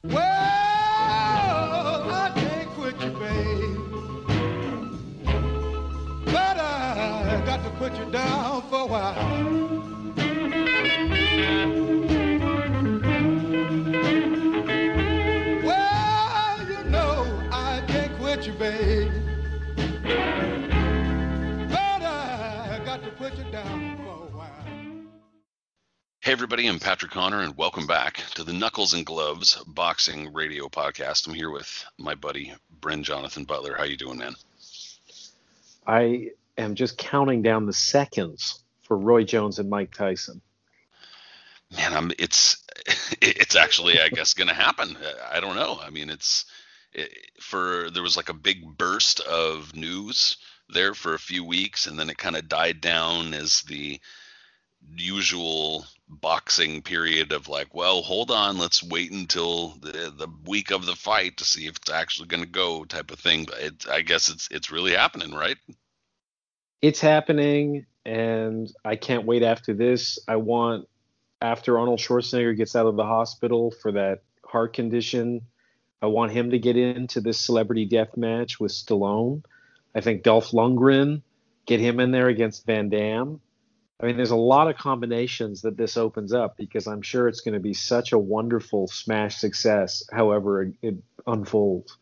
Well, I can't quit you, babe, but I got to put you down for a while. Well, you know I can't quit you, babe, but I got to put you down for a while. Hey everybody, I'm Patrick Connor, and welcome back to the Knuckles and Gloves Boxing Radio Podcast. I'm here with my buddy, Bren Jonathan Butler. How you doing, man? I am just counting down the seconds for Roy Jones and Mike Tyson. Man, it's actually, I guess, going to happen. I don't know. I mean, there was like a big burst of news there for a few weeks, and then it kind of died down as the usual boxing period of like, well, hold on, let's wait until the week of the fight to see if it's actually going to go type of thing. But I guess it's really happening, right? It's happening, and I can't wait after this. After Arnold Schwarzenegger gets out of the hospital for that heart condition, I want him to get into this celebrity death match with Stallone. I think Dolph Lundgren, get him in there against Van Damme. I mean, there's a lot of combinations that this opens up because I'm sure it's going to be such a wonderful smash success, however it unfolds.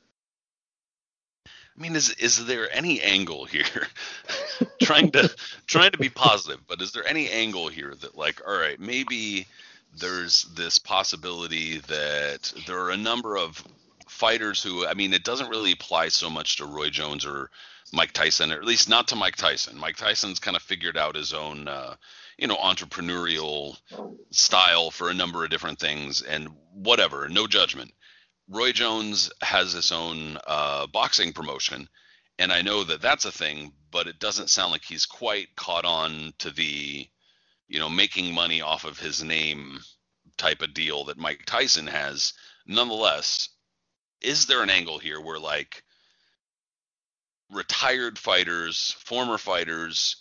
I mean, is there any angle here? trying to be positive, but is there any angle here that, like, all right, maybe there's this possibility that there are a number of fighters who, I mean, it doesn't really apply so much to Roy Jones or Mike Tyson, or at least not to Mike Tyson. Mike Tyson's kind of figured out his own, entrepreneurial style for a number of different things, and whatever, no judgment. Roy Jones has his own boxing promotion, and I know that that's a thing, but it doesn't sound like he's quite caught on to the, making money off of his name type of deal that Mike Tyson has. Nonetheless, is there an angle here where, like, retired fighters, former fighters,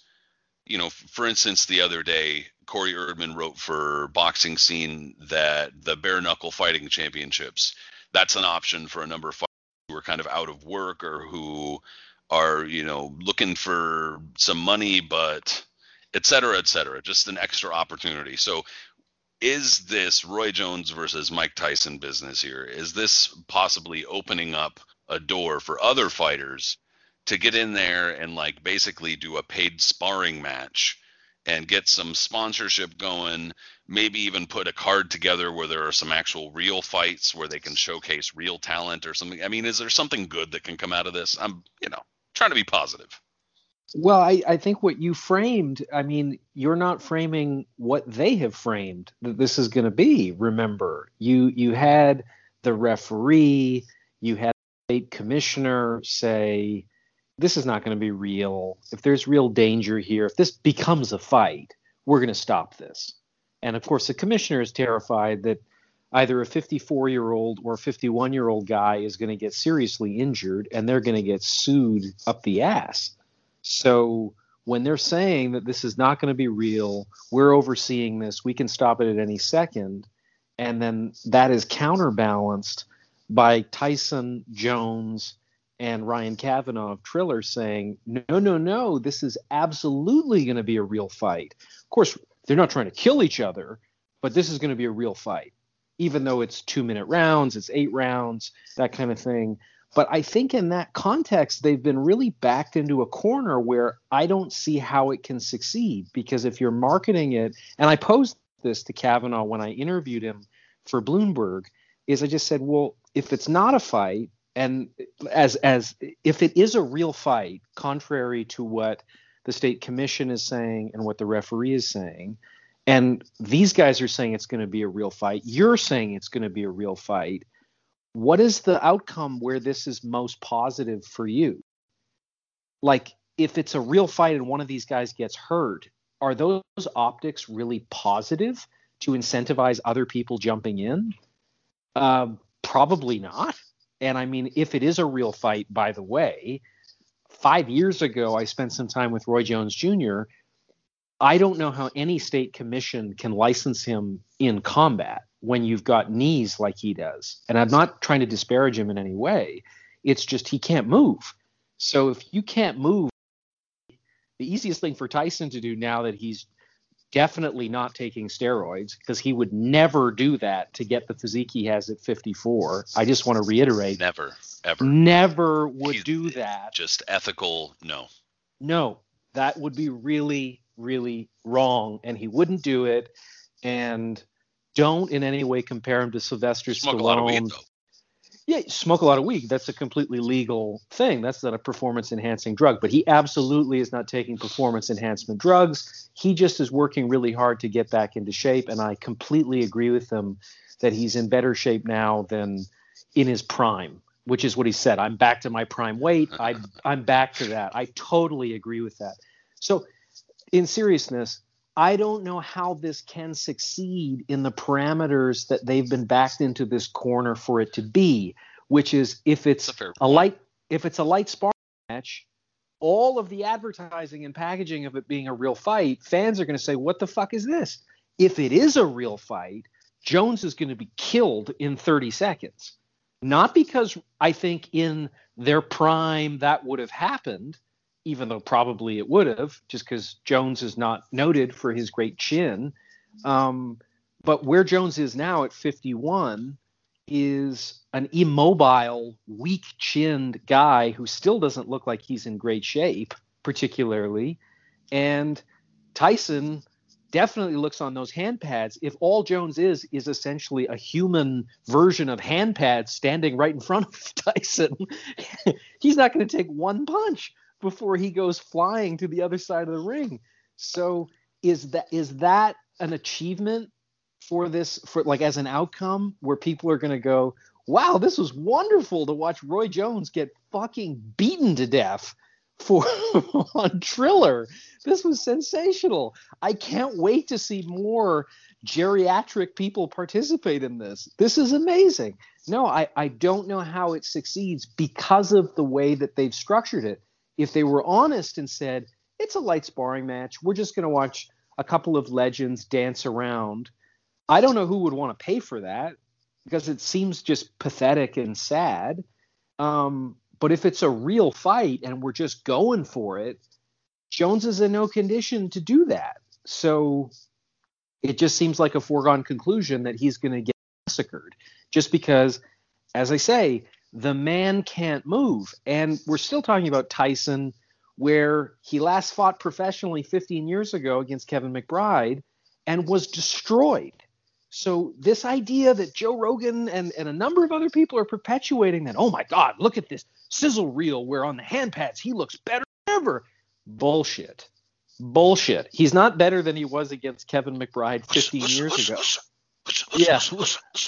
for instance, the other day, Corey Erdman wrote for Boxing Scene that the bare knuckle fighting championships, that's an option for a number of fighters who are kind of out of work or who are, looking for some money, but et cetera, just an extra opportunity. So is this Roy Jones versus Mike Tyson business here? Is this possibly opening up a door for other fighters to get in there and, like, basically do a paid sparring match and get some sponsorship going, maybe even put a card together where there are some actual real fights where they can showcase real talent or something? I mean, is there something good that can come out of this? I'm, trying to be positive. Well, I think what you framed, I mean, you're not framing what they have framed that this is going to be. Remember, you had the referee, you had the state commissioner say, this is not going to be real. If there's real danger here, if this becomes a fight, we're going to stop this. And of course, the commissioner is terrified that either a 54-year-old or a 51-year-old guy is going to get seriously injured and they're going to get sued up the ass. So when they're saying that this is not going to be real, we're overseeing this, we can stop it at any second, and then that is counterbalanced by Tyson, Jones, and Ryan Kavanaugh of Triller saying, no, this is absolutely going to be a real fight. Of course, they're not trying to kill each other, but this is going to be a real fight, even though it's 2-minute rounds, it's 8 rounds, that kind of thing. But I think in that context, they've been really backed into a corner where I don't see how it can succeed, because if you're marketing it, and I posed this to Kavanaugh when I interviewed him for Bloomberg, is I just said, well, if it's not a fight, and as if it is a real fight, contrary to what the state commission is saying and what the referee is saying, and these guys are saying it's going to be a real fight, you're saying it's going to be a real fight, what is the outcome where this is most positive for you? Like, if it's a real fight and one of these guys gets hurt, are those optics really positive to incentivize other people jumping in? Probably not. And I mean, if it is a real fight, by the way, 5 years ago, I spent some time with Roy Jones Jr. I don't know how any state commission can license him in combat. when you've got knees like he does. And I'm not trying to disparage him in any way. It's just he can't move. So if you can't move, the easiest thing for Tyson to do now that he's definitely not taking steroids, because he would never do that to get the physique he has at 54. I just want to reiterate. Never, ever. Never would do that. Just ethical, no. No, that would be really, really wrong. And he wouldn't do it. And don't in any way compare him to Sylvester Smoke Stallone. a lot of weed, though. Yeah, smoke a lot of weed. That's a completely legal thing. That's not a performance-enhancing drug. But he absolutely is not taking performance enhancement drugs. He just is working really hard to get back into shape. And I completely agree with him that he's in better shape now than in his prime, which is what he said. I'm back to my prime weight. I'm back to that. I totally agree with that. So in seriousness, I don't know how this can succeed in the parameters that they've been backed into this corner for it to be, which is if it's a light sparring match, all of the advertising and packaging of it being a real fight, fans are going to say, what the fuck is this? If it is a real fight, Jones is going to be killed in 30 seconds. Not because I think in their prime that would have happened, even though probably it would have, just because Jones is not noted for his great chin. But where Jones is now at 51 is an immobile, weak-chinned guy who still doesn't look like he's in great shape, particularly. And Tyson definitely looks on those hand pads. If all Jones is essentially a human version of hand pads standing right in front of Tyson, he's not going to take one punch before he goes flying to the other side of the ring. So is that an achievement for this, for like as an outcome where people are going to go, wow, this was wonderful to watch Roy Jones get fucking beaten to death on Triller. This was sensational. I can't wait to see more geriatric people participate in this. This is amazing. No, I don't know how it succeeds because of the way that they've structured it. If they were honest and said, it's a light sparring match, we're just going to watch a couple of legends dance around, I don't know who would want to pay for that because it seems just pathetic and sad. But if it's a real fight and we're just going for it, Jones is in no condition to do that. So it just seems like a foregone conclusion that he's going to get massacred just because, as I say, the man can't move. And we're still talking about Tyson, where he last fought professionally 15 years ago against Kevin McBride and was destroyed. So this idea that Joe Rogan and a number of other people are perpetuating that, oh my God, look at this sizzle reel where on the hand pads he looks better than ever. Bullshit. He's not better than he was against Kevin McBride 15 years ago. Yeah. So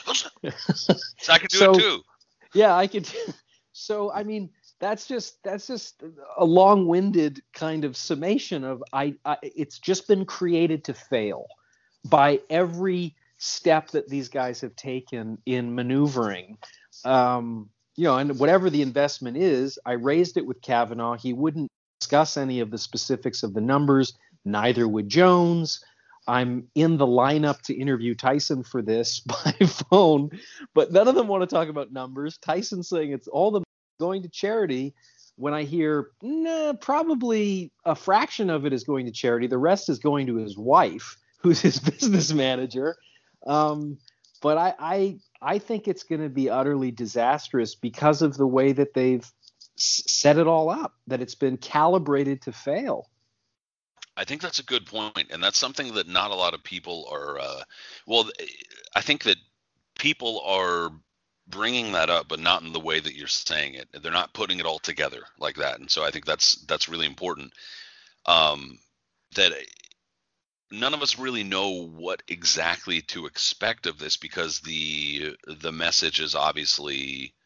I can do it too. Yeah, I could. So, I mean, that's just a long-winded kind of summation of it's just been created to fail by every step that these guys have taken in maneuvering. And whatever the investment is, I raised it with Kavanaugh. He wouldn't discuss any of the specifics of the numbers. Neither would Jones. I'm in the lineup to interview Tyson for this by phone, but none of them want to talk about numbers. Tyson's saying it's all the going to charity. When I hear probably a fraction of it is going to charity, the rest is going to his wife, who's his business manager. But I think it's going to be utterly disastrous because of the way that they've set it all up, that it's been calibrated to fail. I think that's a good point, and that's something that not a lot of people are. I think that people are bringing that up, but not in the way that you're saying it. They're not putting it all together like that, and so I think that's really important. That none of us really know what exactly to expect of this because the message is obviously,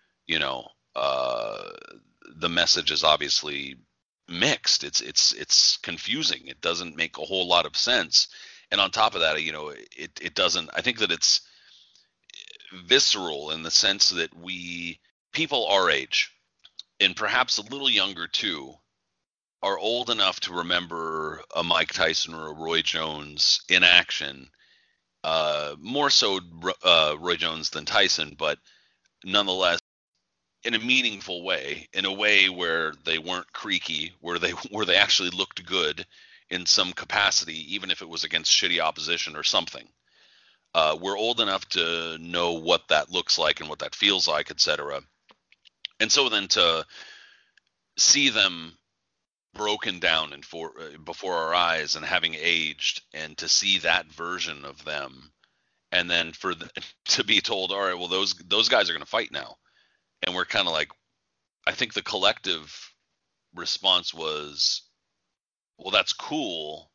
the message is obviously mixed. It's confusing. It doesn't make a whole lot of sense. And on top of that, it doesn't. I think that it's visceral in the sense that people our age, and perhaps a little younger too, are old enough to remember a Mike Tyson or a Roy Jones in action more so Roy Jones than Tyson, but nonetheless in a meaningful way, in a way where they weren't creaky, where they actually looked good in some capacity, even if it was against shitty opposition or something. We're old enough to know what that looks like and what that feels like, etc. And so then to see them broken down and before our eyes and having aged, and to see that version of them, and then to be told, all right, well, those guys are going to fight now. And we're kind of like, I think the collective response was, well, that's cool,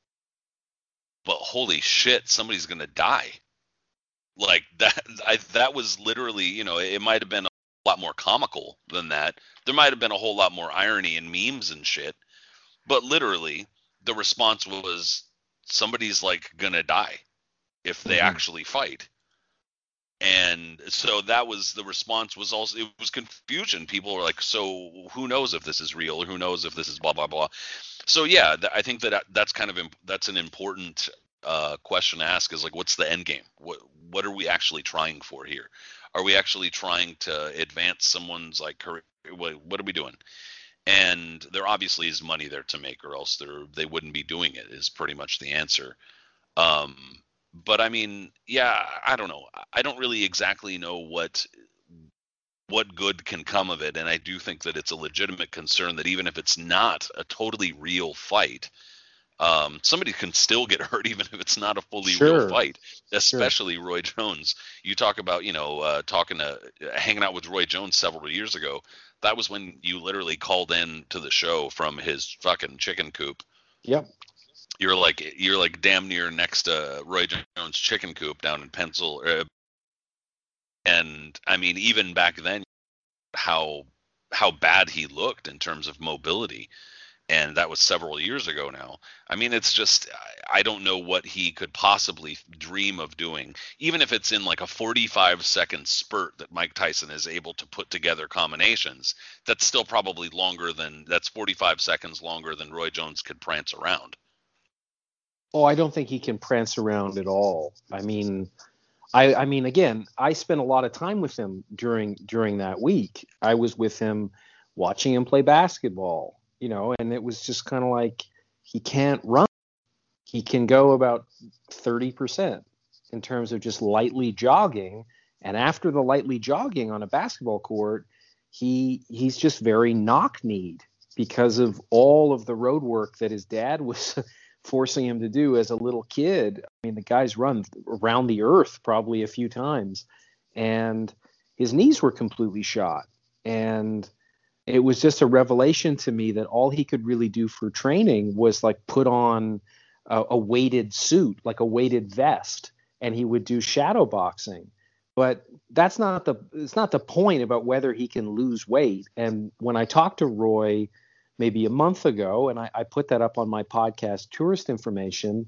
but holy shit, somebody's going to die. Like that was literally, it might have been a lot more comical than that. There might have been a whole lot more irony and memes and shit, but literally the response was, somebody's like gonna die if they actually fight. And so that was the response. Was also, it was confusion. People were like, so who knows if this is real, or who knows if this is blah blah blah. So yeah, I think that's kind of that's an important question to ask, is like, what's the end game? What are we actually trying for here? Are we actually trying to advance someone's like career? What are we doing? And there obviously is money there to make, or else they wouldn't be doing it, is pretty much the answer. But I mean, yeah, I don't know. I don't really exactly know what good can come of it. And I do think that it's a legitimate concern that even if it's not a totally real fight, somebody can still get hurt even if it's not a fully real fight, especially Roy Jones. You talk about, hanging out with Roy Jones several years ago. That was when you literally called in to the show from his fucking chicken coop. Yep. You're like damn near next to Roy Jones' chicken coop down in Pennsylvania. And I mean, even back then, how bad he looked in terms of mobility. And that was several years ago now. I mean, it's just, I don't know what he could possibly dream of doing, even if it's in like a 45-second spurt that Mike Tyson is able to put together combinations. That's still probably that's 45 seconds longer than Roy Jones could prance around. Oh, I don't think he can prance around at all. I mean, again, I spent a lot of time with him during that week. I was with him watching him play basketball, and it was just kind of like, he can't run. He can go about 30% in terms of just lightly jogging. And after the lightly jogging on a basketball court, he's just very knock-kneed because of all of the road work that his dad was forcing him to do as a little kid. I mean, the guy's run around the earth probably a few times, and his knees were completely shot. And it was just a revelation to me that all he could really do for training was like put on a weighted suit, like a weighted vest, and he would do shadow boxing. But it's not the point about whether he can lose weight. And when I talked to Roy maybe a month ago, and I put that up on my podcast, Tourist Information,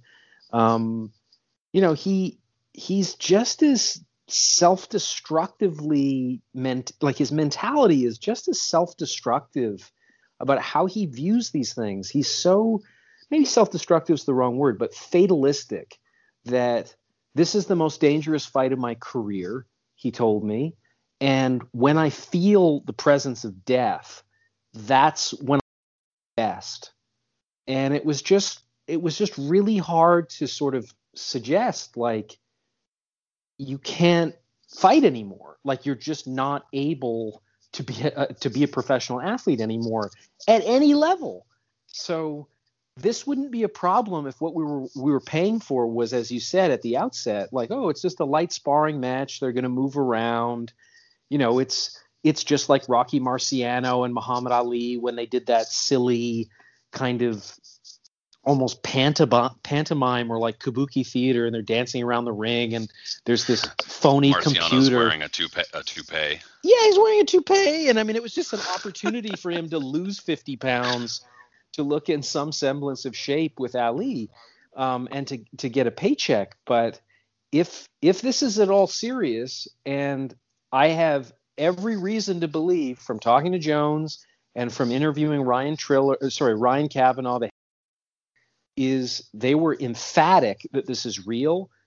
he's just as self-destructively like his mentality is just as self-destructive about how he views these things. He's so, maybe self-destructive is the wrong word, but fatalistic, that this is the most dangerous fight of my career, he told me. And when I feel the presence of death, that's when I'm best. And it was just really hard to sort of suggest, like, you can't fight anymore. Like, you're just not able to be a professional athlete anymore at any level. So this wouldn't be a problem if what we were paying for was, as you said at the outset, like, oh, it's just a light sparring match. They're going to move around. It's just like Rocky Marciano and Muhammad Ali when they did that silly kind of almost pantomime or like kabuki theater, and they're dancing around the ring, and there's this phony Marciano's computer. Wearing a toupee. Yeah, he's wearing a toupee, and I mean, it was just an opportunity for him to lose 50 pounds, to look in some semblance of shape with Ali, and to get a paycheck. But if this is at all serious, and I have every reason to believe from talking to Jones and from interviewing Ryan Kavanaugh, is they were emphatic that this is real.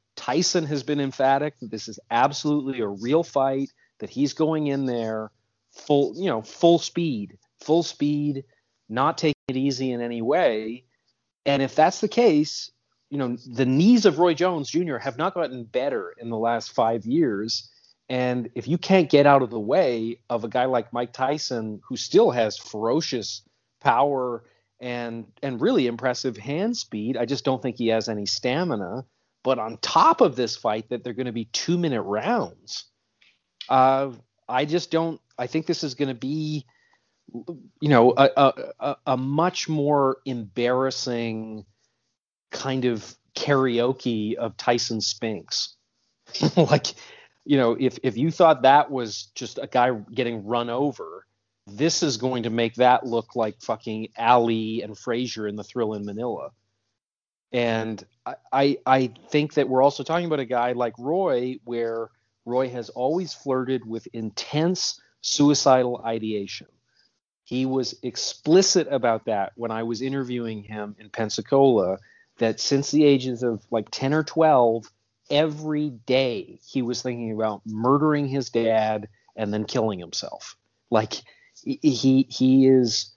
Tyson has been emphatic that this is absolutely a real fight, that he's going in there full speed, not taking it easy in any way. And if that's the case, the knees of Roy Jones Jr. have not gotten better in the last 5 years. And if you can't get out of the way of a guy like Mike Tyson, who still has ferocious power and really impressive hand speed, I just don't think he has any stamina. But on top of this fight, that they're going to be 2-minute rounds. I just don't. I think this is going to be, a much more embarrassing kind of karaoke of Tyson Spinks. Like, if you thought that was just a guy getting run over, this is going to make that look like fucking Ali and Frazier in The Thrill in Manila. And I think that we're also talking about a guy like Roy, where Roy has always flirted with intense suicidal ideation. He was explicit about that when I was interviewing him in Pensacola, that since the ages of like 10 or 12, every day he was thinking about murdering his dad and then killing himself. Like he is.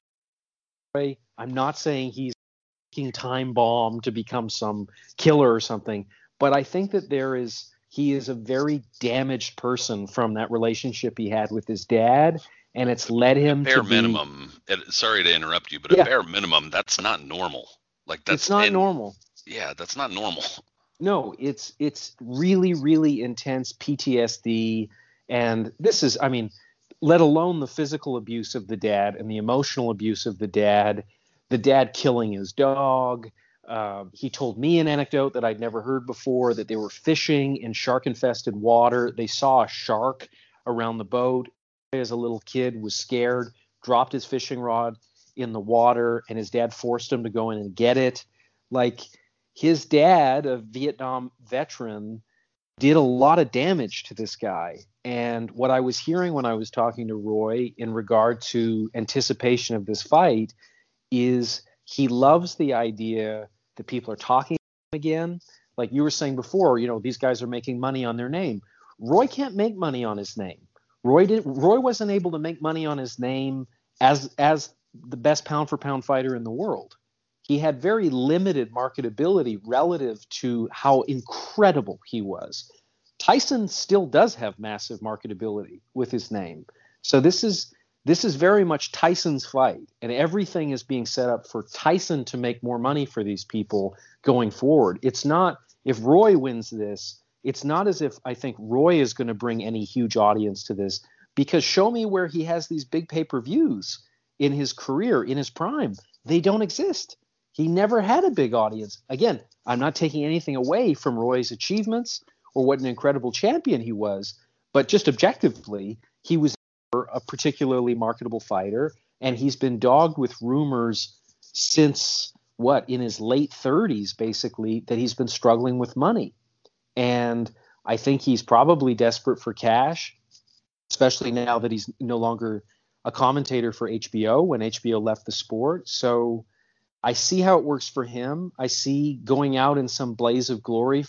I'm not saying he's time bomb to become some killer or something, but I think that he is a very damaged person from that relationship he had with his dad, and it's led him bare minimum. Sorry to interrupt you, but a bare minimum, that's not normal. Like that's not normal. Yeah, that's not normal. No, it's really, really intense PTSD, and this is, let alone the physical abuse of the dad and the emotional abuse of the dad killing his dog. He told me an anecdote that I'd never heard before, that they were fishing in shark-infested water. They saw a shark around the boat. As a little kid, was scared, dropped his fishing rod in the water, and his dad forced him to go in and get it. Like, his dad, a Vietnam veteran, did a lot of damage to this guy. And what I was hearing when I was talking to Roy in regard to anticipation of this fight is he loves the idea that people are talking again. Like you were saying before, these guys are making money on their name. Roy can't make money on his name. Roy wasn't able to make money on his name as the best pound for pound fighter in the world. He had very limited marketability relative to how incredible he was. Tyson still does have massive marketability with his name. So this is very much Tyson's fight, and everything is being set up for Tyson to make more money for these people going forward. It's not, if Roy wins this, it's not as if I think Roy is going to bring any huge audience to this, because show me where he has these big pay-per-views in his career, in his prime. They don't exist. He never had a big audience. Again, I'm not taking anything away from Roy's achievements or what an incredible champion he was, but just objectively, he was a particularly marketable fighter, and he's been dogged with rumors since in his late 30s, basically, that he's been struggling with money. And I think he's probably desperate for cash, especially now that he's no longer a commentator for HBO when HBO left the sport. So I see how it works for him. I see going out in some blaze of glory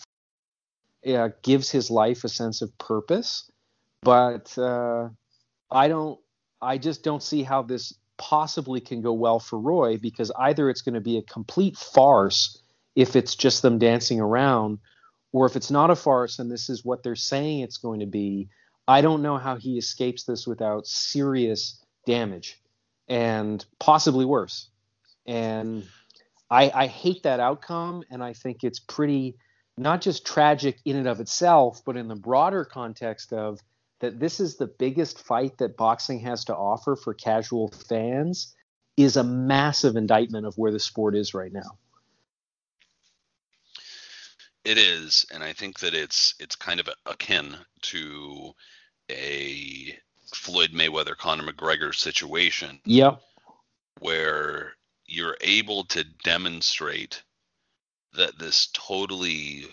gives his life a sense of purpose, but I just don't see how this possibly can go well for Roy, because either it's going to be a complete farce if it's just them dancing around, or if it's not a farce and this is what they're saying it's going to be, I don't know how he escapes this without serious damage and possibly worse. And I hate that outcome, and I think it's pretty not just tragic in and of itself, but in the broader context of that this is the biggest fight that boxing has to offer for casual fans, is a massive indictment of where the sport is right now. It is, and I think that it's kind of akin to a Floyd Mayweather Conor McGregor situation. Yep. Where you're able to demonstrate that this totally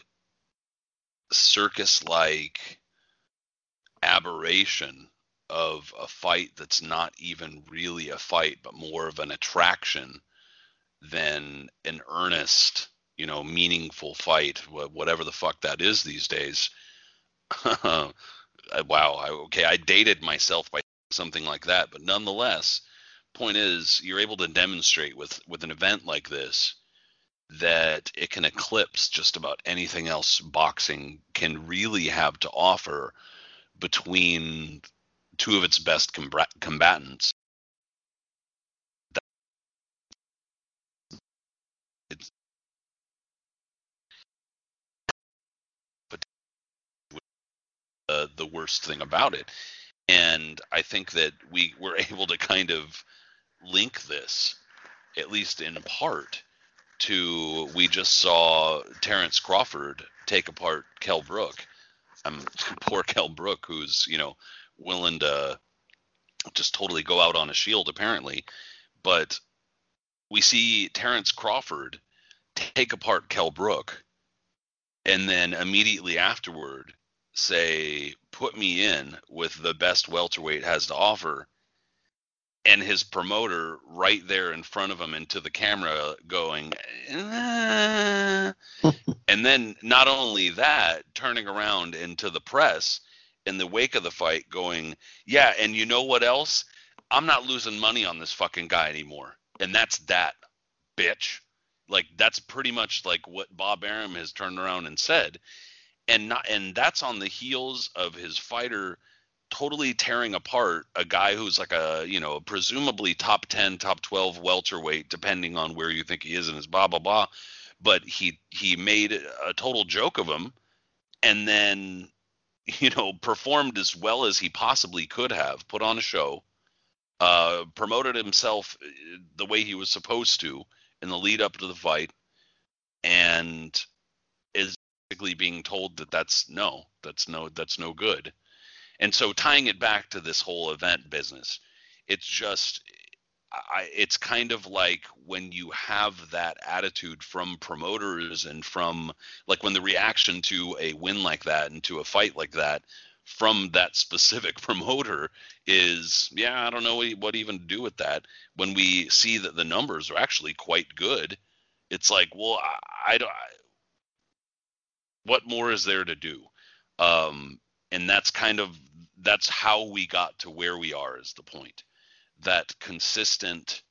circus-like aberration of a fight that's not even really a fight, but more of an attraction than an earnest, meaningful fight, whatever the fuck that is these days. Wow. I dated myself by something like that, but nonetheless, point is, you're able to demonstrate with an event like this that it can eclipse just about anything else boxing can really have to offer between two of its best combatants. It's the worst thing about it. And I think that we were able to kind of link this, at least in part, to we just saw Terrence Crawford take apart Kell Brook. Poor Kell Brook, who's, willing to just totally go out on a shield, apparently. But we see Terrence Crawford take apart Kell Brook and then immediately afterward say, put me in with the best welterweight has to offer. And his promoter right there in front of him into the camera going, and then not only that, turning around into the press in the wake of the fight going, yeah, and you know what else? I'm not losing money on this fucking guy anymore. And that's that, bitch. Like, that's pretty much like what Bob Arum has turned around and said. And that's on the heels of his fighter totally tearing apart a guy who's like a, presumably top 10, top 12 welterweight, depending on where you think he is in his blah, blah, blah. But he made a total joke of him and then, performed as well as he possibly could have, put on a show, promoted himself the way he was supposed to in the lead up to the fight, and is basically being told that that's no good. And so tying it back to this whole event business, it's just, it's kind of like when you have that attitude from promoters and from, like, when the reaction to a win like that and to a fight like that from that specific promoter is, yeah, I don't know what even to do with that. When we see that the numbers are actually quite good, it's like, well, what more is there to do? And that's how we got to where we are, is the point. That consistent,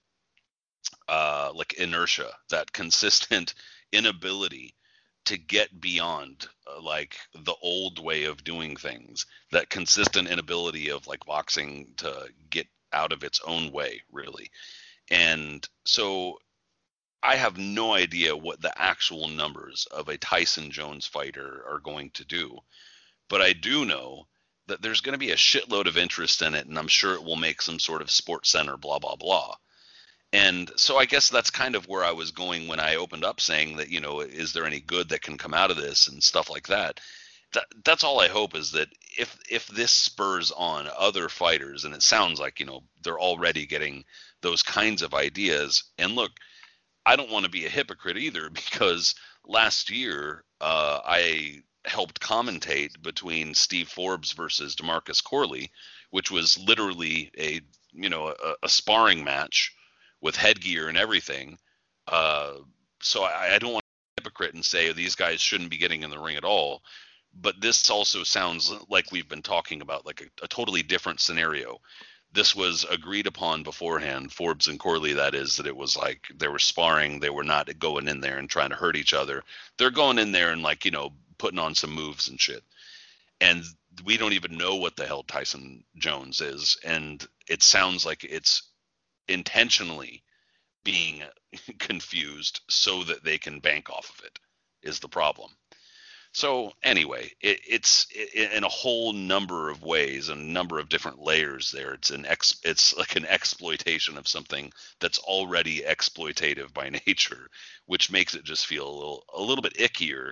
like, inertia, that consistent inability to get beyond, like, the old way of doing things, that consistent inability of, like, boxing to get out of its own way, really. And so I have no idea what the actual numbers of a Tyson Jones fighter are going to do, but I do know that there's going to be a shitload of interest in it, and I'm sure it will make some sort of Sports Center blah, blah, blah. And so I guess that's kind of where I was going when I opened up saying that, is there any good that can come out of this and stuff like that. That's all I hope, is that if this spurs on other fighters, and it sounds like, they're already getting those kinds of ideas. And look, I don't want to be a hypocrite either, because last year I helped commentate between Steve Forbes versus DeMarcus Corley, which was literally a sparring match with headgear and everything. So I don't want to be a hypocrite and say these guys shouldn't be getting in the ring at all. But this also sounds like we've been talking about, like, a totally different scenario. This was agreed upon beforehand, Forbes and Corley, that is, that it was like they were sparring. They were not going in there and trying to hurt each other. They're going in there and, like, putting on some moves and shit. And we don't even know what the hell Tyson Jones is. And it sounds like it's intentionally being confused so that they can bank off of it, is the problem. So anyway, it's in a whole number of ways, a number of different layers there. It's like an exploitation of something that's already exploitative by nature, which makes it just feel a little bit ickier.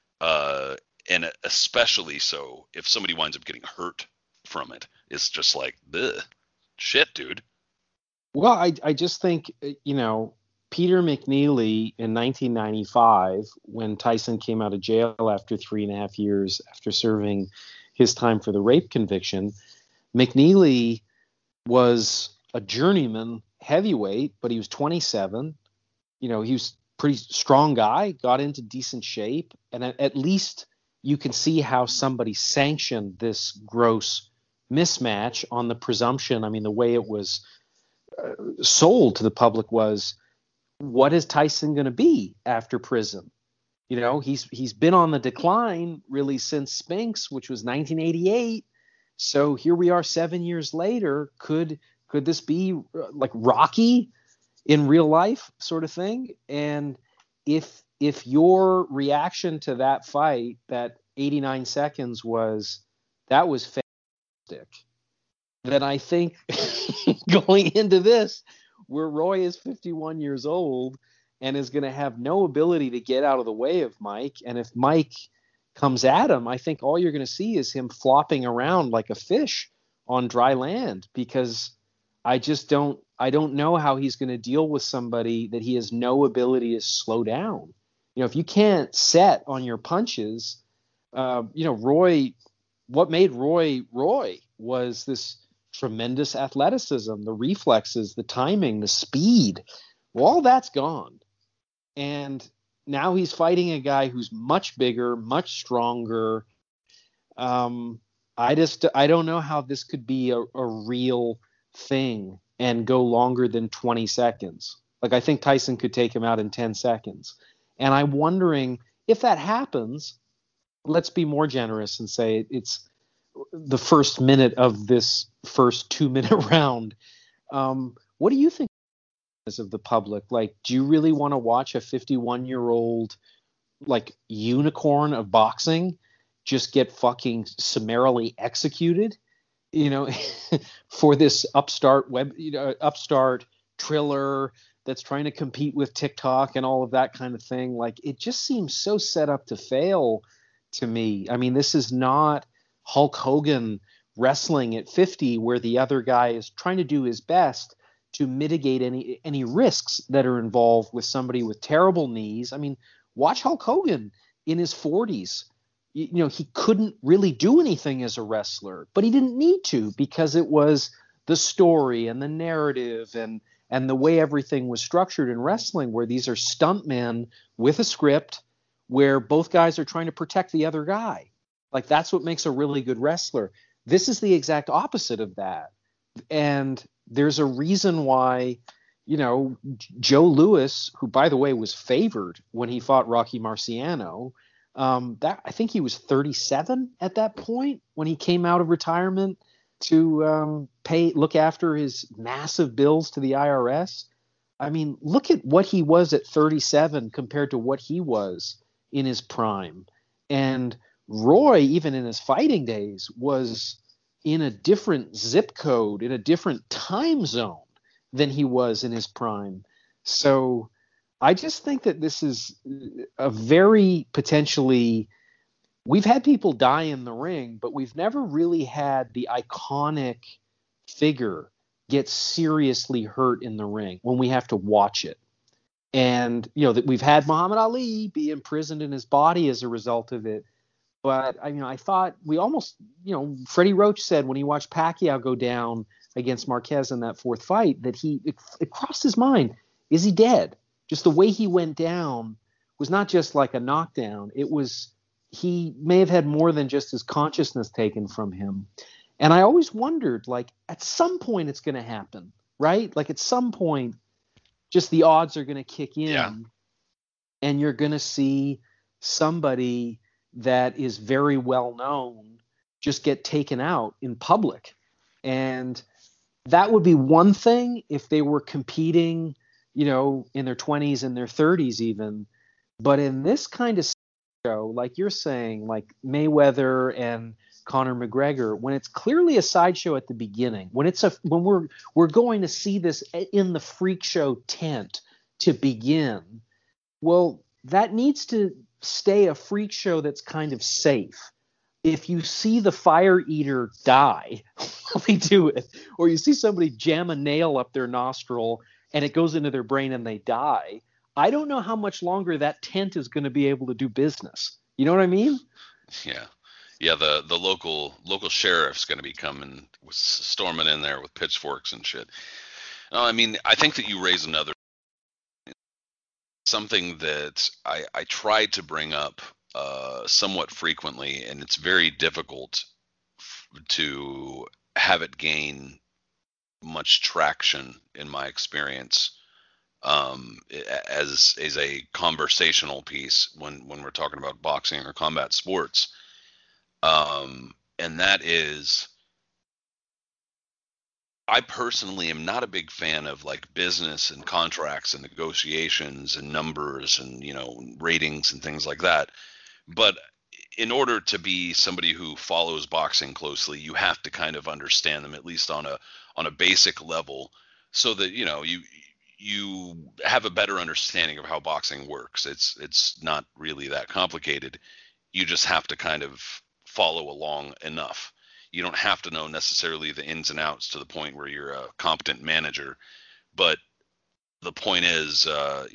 And especially so if somebody winds up getting hurt from it. It's just like, ugh, shit, dude. Well, I just think, Peter McNeely in 1995, when Tyson came out of jail after 3.5 years after serving his time for the rape conviction, McNeely was a journeyman heavyweight, but he was 27. He was pretty strong guy, got into decent shape, and at least you can see how somebody sanctioned this gross mismatch on the presumption. I mean, the way it was sold to the public was, what is Tyson going to be after prison? You know, he's been on the decline really since Spinks, which was 1988. So here we are 7 years later. Could this be like Rocky in real life sort of thing? And if your reaction to that fight, that 89 seconds was fantastic, then I think going into this, where Roy is 51 years old and is going to have no ability to get out of the way of Mike, and if Mike comes at him, I think all you're going to see is him flopping around like a fish on dry land, because I don't know how he's going to deal with somebody that he has no ability to slow down. You know, if you can't set on your punches, Roy, what made Roy was this tremendous athleticism, the reflexes, the timing, the speed. Well, all that's gone. And now he's fighting a guy who's much bigger, much stronger. I don't know how this could be a real thing and go longer than 20 seconds. Like, I think Tyson could take him out in 10 seconds. And I'm wondering if that happens, let's be more generous and say it's the first minute of this first 2-minute round. What do you think of the public? Like, do you really want to watch a 51-year-old like unicorn of boxing just get fucking summarily executed, for this upstart Triller that's trying to compete with TikTok and all of that kind of thing? Like, it just seems so set up to fail to me. I mean, this is not Hulk Hogan wrestling at 50, where the other guy is trying to do his best to mitigate any risks that are involved with somebody with terrible knees. I mean, watch Hulk Hogan in his 40s. He couldn't really do anything as a wrestler, but he didn't need to, because it was the story and the narrative and the way everything was structured in wrestling, where these are stuntmen with a script where both guys are trying to protect the other guy. Like, that's what makes a really good wrestler. This is the exact opposite of that. And there's a reason why, Joe Louis, who, by the way, was favored when he fought Rocky Marciano, I think he was 37 at that point when he came out of retirement to look after his massive bills to the IRS. I mean, look at what he was at 37 compared to what he was in his prime. And Roy, even in his fighting days, was in a different zip code, in a different time zone than he was in his prime. So I just think that this is a very potentially, we've had people die in the ring, but we've never really had the iconic figure get seriously hurt in the ring when we have to watch it. And, that we've had Muhammad Ali be imprisoned in his body as a result of it. But I thought we almost, Freddie Roach said when he watched Pacquiao go down against Marquez in that fourth fight, that it crossed his mind, is he dead? Just the way he went down was not just like a knockdown. It was, he may have had more than just his consciousness taken from him. And I always wondered, like, at some point it's going to happen, right? Like, at some point, just the odds are going to kick in, and you're going to see somebody that is very well known just get taken out in public. And that would be one thing if they were competing, in their 20s and their 30s even. But in this kind of show, like you're saying, like Mayweather and Conor McGregor, when it's clearly a sideshow at the beginning, when we're going to see this in the freak show tent to begin, well, that needs to stay a freak show that's kind of safe. If you see the fire eater die while they do it, or you see somebody jam a nail up their nostril and it goes into their brain and they die, I don't know how much longer that tent is going to be able to do business. You know what I mean? Yeah. The local sheriff's going to be coming, storming in there with pitchforks and shit. I mean, I think that you raise another something that I try to bring up somewhat frequently, and it's very difficult to have it gain much traction in my experience, as a conversational piece when we're talking about boxing or combat sports, and that is, I personally am not a big fan of like business and contracts and negotiations and numbers and ratings and things like that. But in order to be somebody who follows boxing closely, you have to kind of understand them, at least on a basic level, so that you have a better understanding of how boxing works. It's not really that complicated. You just have to kind of follow along enough. You don't have to know necessarily the ins and outs to the point where you're a competent manager, but the point is,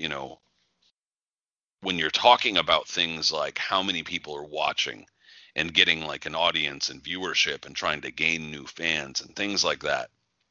when you're talking about things like how many people are watching and getting like an audience and viewership and trying to gain new fans and things like that,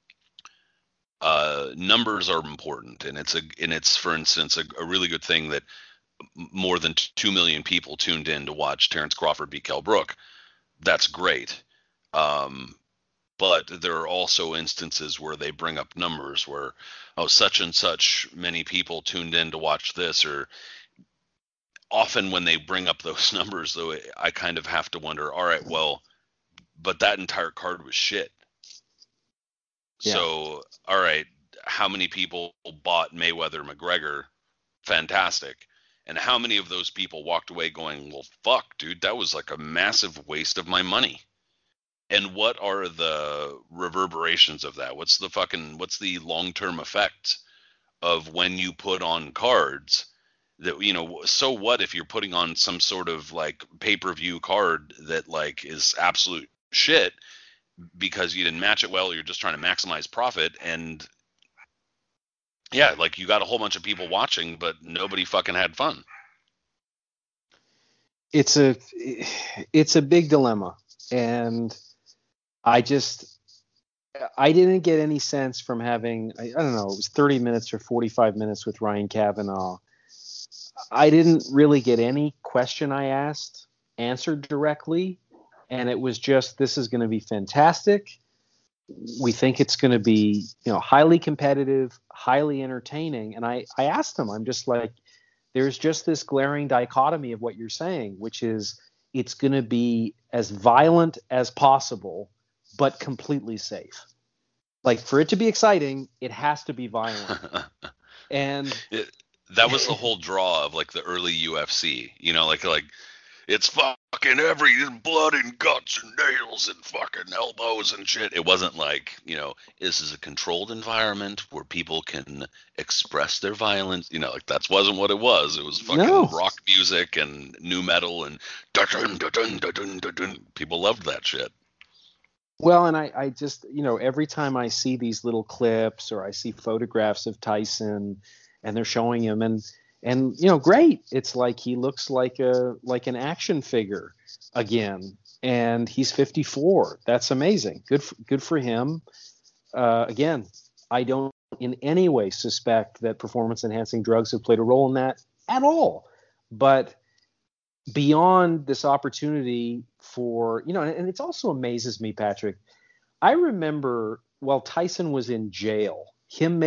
numbers are important. And it's for instance a really good thing that more than 2 million people tuned in to watch Terrence Crawford beat Kell Brook. That's great. But there are also instances where they bring up numbers where, such and such many people tuned in to watch this, or often when they bring up those numbers, though, I kind of have to wonder, all right, well, but that entire card was shit. Yeah. So, all right, how many people bought Mayweather McGregor? Fantastic. And how many of those people walked away going, well, fuck, dude, that was like a massive waste of my money? And what are the reverberations of that? What's the long-term effect of when you put on cards that, so what if you're putting on some sort of like pay-per-view card that like is absolute shit because you didn't match it well, you're just trying to maximize profit, and yeah, like you got a whole bunch of people watching, but nobody fucking had fun. It's a big dilemma, and I didn't get any sense from having, I don't know, it was 30 minutes or 45 minutes with Ryan Kavanaugh. I didn't really get any question I asked answered directly. And it was just, this is going to be fantastic. We think it's going to be, highly competitive, highly entertaining. And I asked him, I'm just like, there's just this glaring dichotomy of what you're saying, which is it's going to be as violent as possible, but completely safe. Like, for it to be exciting, it has to be violent. And that was the whole draw of like the early UFC, like it's fucking every blood and guts and nails and fucking elbows and shit. It wasn't like, this is a controlled environment where people can express their violence. Like that wasn't what it was. It was fucking rock music and new metal and dun, dun, dun, dun, dun, dun, dun. People loved that shit. Well, and I just, every time I see these little clips or I see photographs of Tyson and they're showing him and great. It's like he looks like an action figure again, and he's 54. That's amazing. Good for him. Again, I don't in any way suspect that performance enhancing drugs have played a role in that at all. But beyond this opportunity for, and it also amazes me, Patrick. I remember while Tyson was in jail, him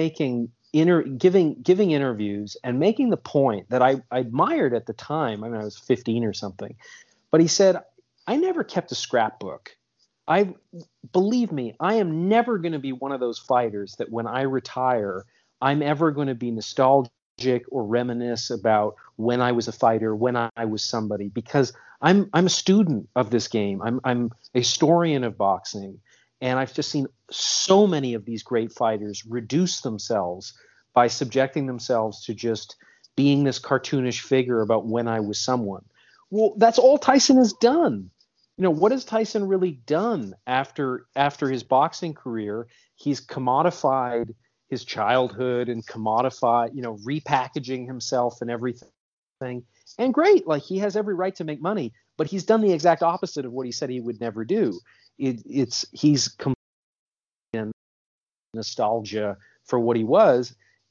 giving interviews and making the point that I admired at the time. I mean, I was 15 or something, but he said, I never kept a scrapbook. Believe me, I am never going to be one of those fighters that when I retire, I'm ever going to be nostalgic or reminisce about when I was a fighter, when I was somebody, because I'm a student of this game. I'm a historian of boxing. And I've just seen so many of these great fighters reduce themselves by subjecting themselves to just being this cartoonish figure about when I was someone. Well, that's all Tyson has done. What has Tyson really done after his boxing career? He's commodified his childhood and repackaging himself and everything. And great, like he has every right to make money, but he's done the exact opposite of what he said he would never do. He's in nostalgia for what he was,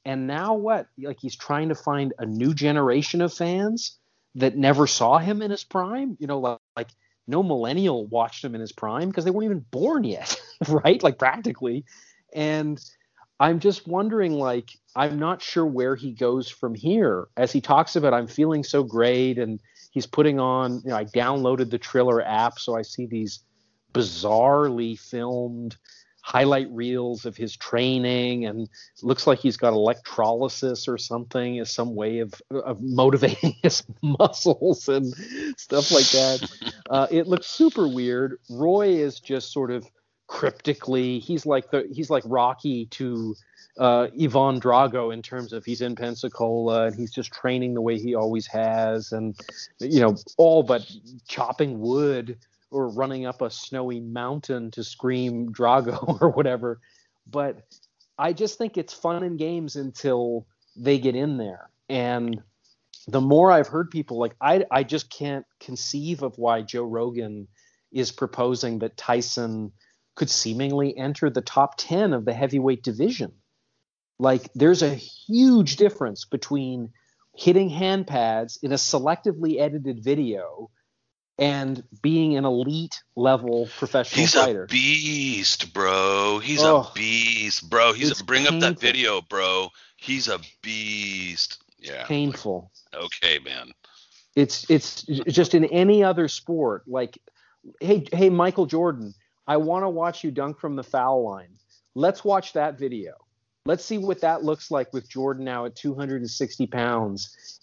And now what? Like, he's trying to find a new generation of fans that never saw him in his prime. Like no millennial watched him in his prime because they weren't even born yet, right? Like, practically. And I'm just wondering, like, I'm not sure where he goes from here. As he talks about, I'm feeling so great, and he's putting on, I downloaded the Triller app, so I see these bizarrely filmed highlight reels of his training, and it looks like he's got electrolysis or something as some way of motivating his muscles and stuff like that. It looks super weird. Roy is just sort of cryptically, he's like Rocky to Ivan Drago in terms of he's in Pensacola and he's just training the way he always has, and all but chopping wood or running up a snowy mountain to scream Drago or whatever. But I just think it's fun and games until they get in there. And the more I've heard people, like, I just can't conceive of why Joe Rogan is proposing that Tyson could seemingly enter the top 10 of the heavyweight division. Like, there's a huge difference between hitting hand pads in a selectively edited video and being an elite level professional fighter. He's a beast, bro. He's a beast, bro. Bring painful. Up that video, bro. He's a beast. Yeah. Painful. Like, okay, man. It's just in any other sport. Like, hey, Michael Jordan, I want to watch you dunk from the foul line. Let's watch that video. Let's see what that looks like with Jordan now at 260 pounds.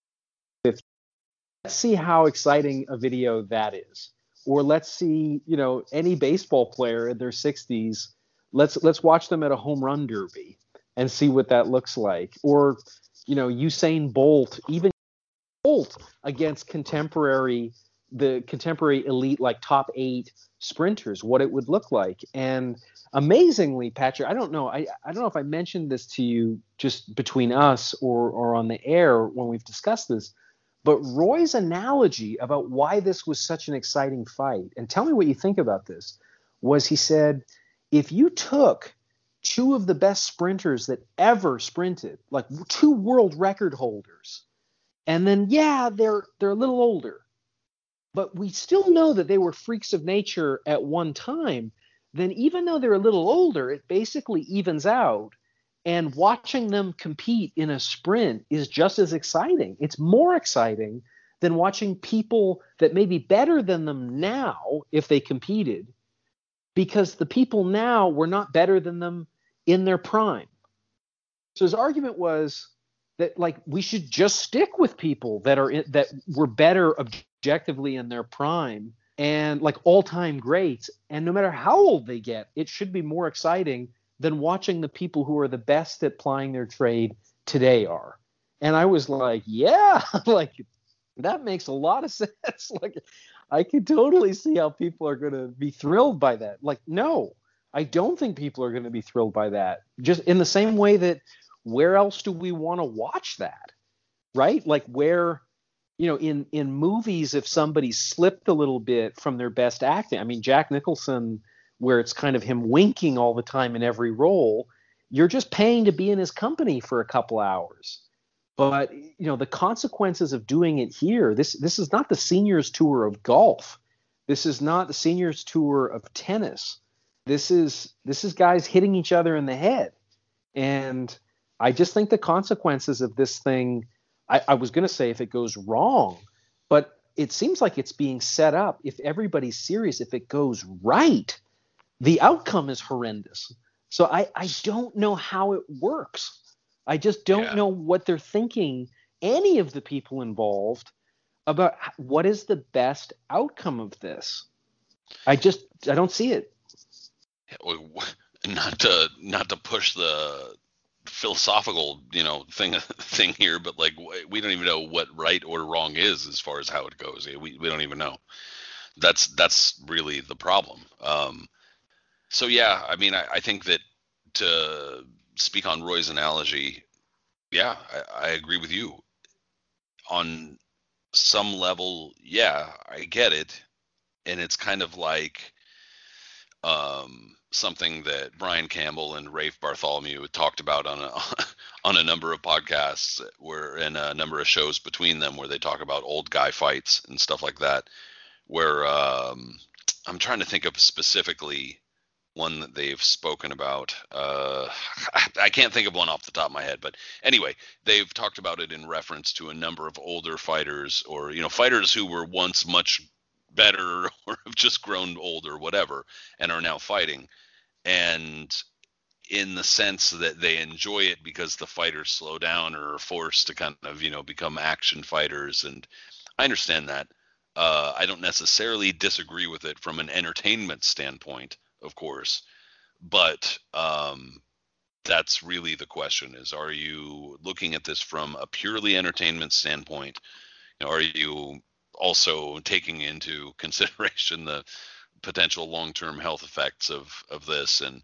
Let's see how exciting a video that is. Or let's see, any baseball player in their 60s. Let's watch them at a home run derby and see what that looks like. Or, Usain Bolt, even Bolt against the contemporary elite, like top 8 sprinters, what it would look like. And amazingly, Patrick, I don't know if I mentioned this to you just between us or on the air when we've discussed this, but Roy's analogy about why this was such an exciting fight, and tell me what you think about this, was he said, if you took 2 of the best sprinters that ever sprinted, like 2 world record holders, and then, they're a little older, but we still know that they were freaks of nature at one time, then even though they're a little older, it basically evens out. And watching them compete in a sprint is just as exciting. It's more exciting than watching people that may be better than them now if they competed, because the people now were not better than them in their prime. So his argument was that, like, we should just stick with people that were better objectively in their prime and like all-time greats. And no matter how old they get, it should be more exciting than watching the people who are the best at plying their trade today are. And I was like, yeah, like, that makes a lot of sense. Like, I could totally see how people are going to be thrilled by that. Like, no, I don't think people are going to be thrilled by that. Just in the same way that, where else do we want to watch that? Right? Like, where, in movies, if somebody slipped a little bit from their best acting, I mean, Jack Nicholson, where it's kind of him winking all the time in every role, you're just paying to be in his company for a couple hours. But, the consequences of doing it here, this is not the seniors tour of golf. This is not the seniors tour of tennis. This is guys hitting each other in the head. And I just think the consequences of this thing, I was going to say if it goes wrong, but it seems like it's being set up. If everybody's serious, if it goes right, the outcome is horrendous. So I don't know how it works. I just don't know what they're thinking, any of the people involved, about what is the best outcome of this. I don't see it. Not to push the philosophical, thing here, but like, we don't even know what right or wrong is as far as how it goes. We don't even know. That's really the problem. So yeah, I mean, I think that, to speak on Roy's analogy, yeah, I agree with you. On some level, yeah, I get it. And it's kind of like something that Brian Campbell and Rafe Bartholomew talked about on a on a number of podcasts, where in a number of shows between them, where they talk about old guy fights and stuff like that. Where I'm trying to think of specifically one that they've spoken about. I can't think of one off the top of my head, but anyway, they've talked about it in reference to a number of older fighters, or fighters who were once much better or have just grown old or whatever and are now fighting, and in the sense that they enjoy it because the fighters slow down or are forced to kind of become action fighters. And I understand that. I don't necessarily disagree with it from an entertainment standpoint, of course, but that's really the question: is, are you looking at this from a purely entertainment standpoint? Are you also taking into consideration the potential long-term health effects of this? And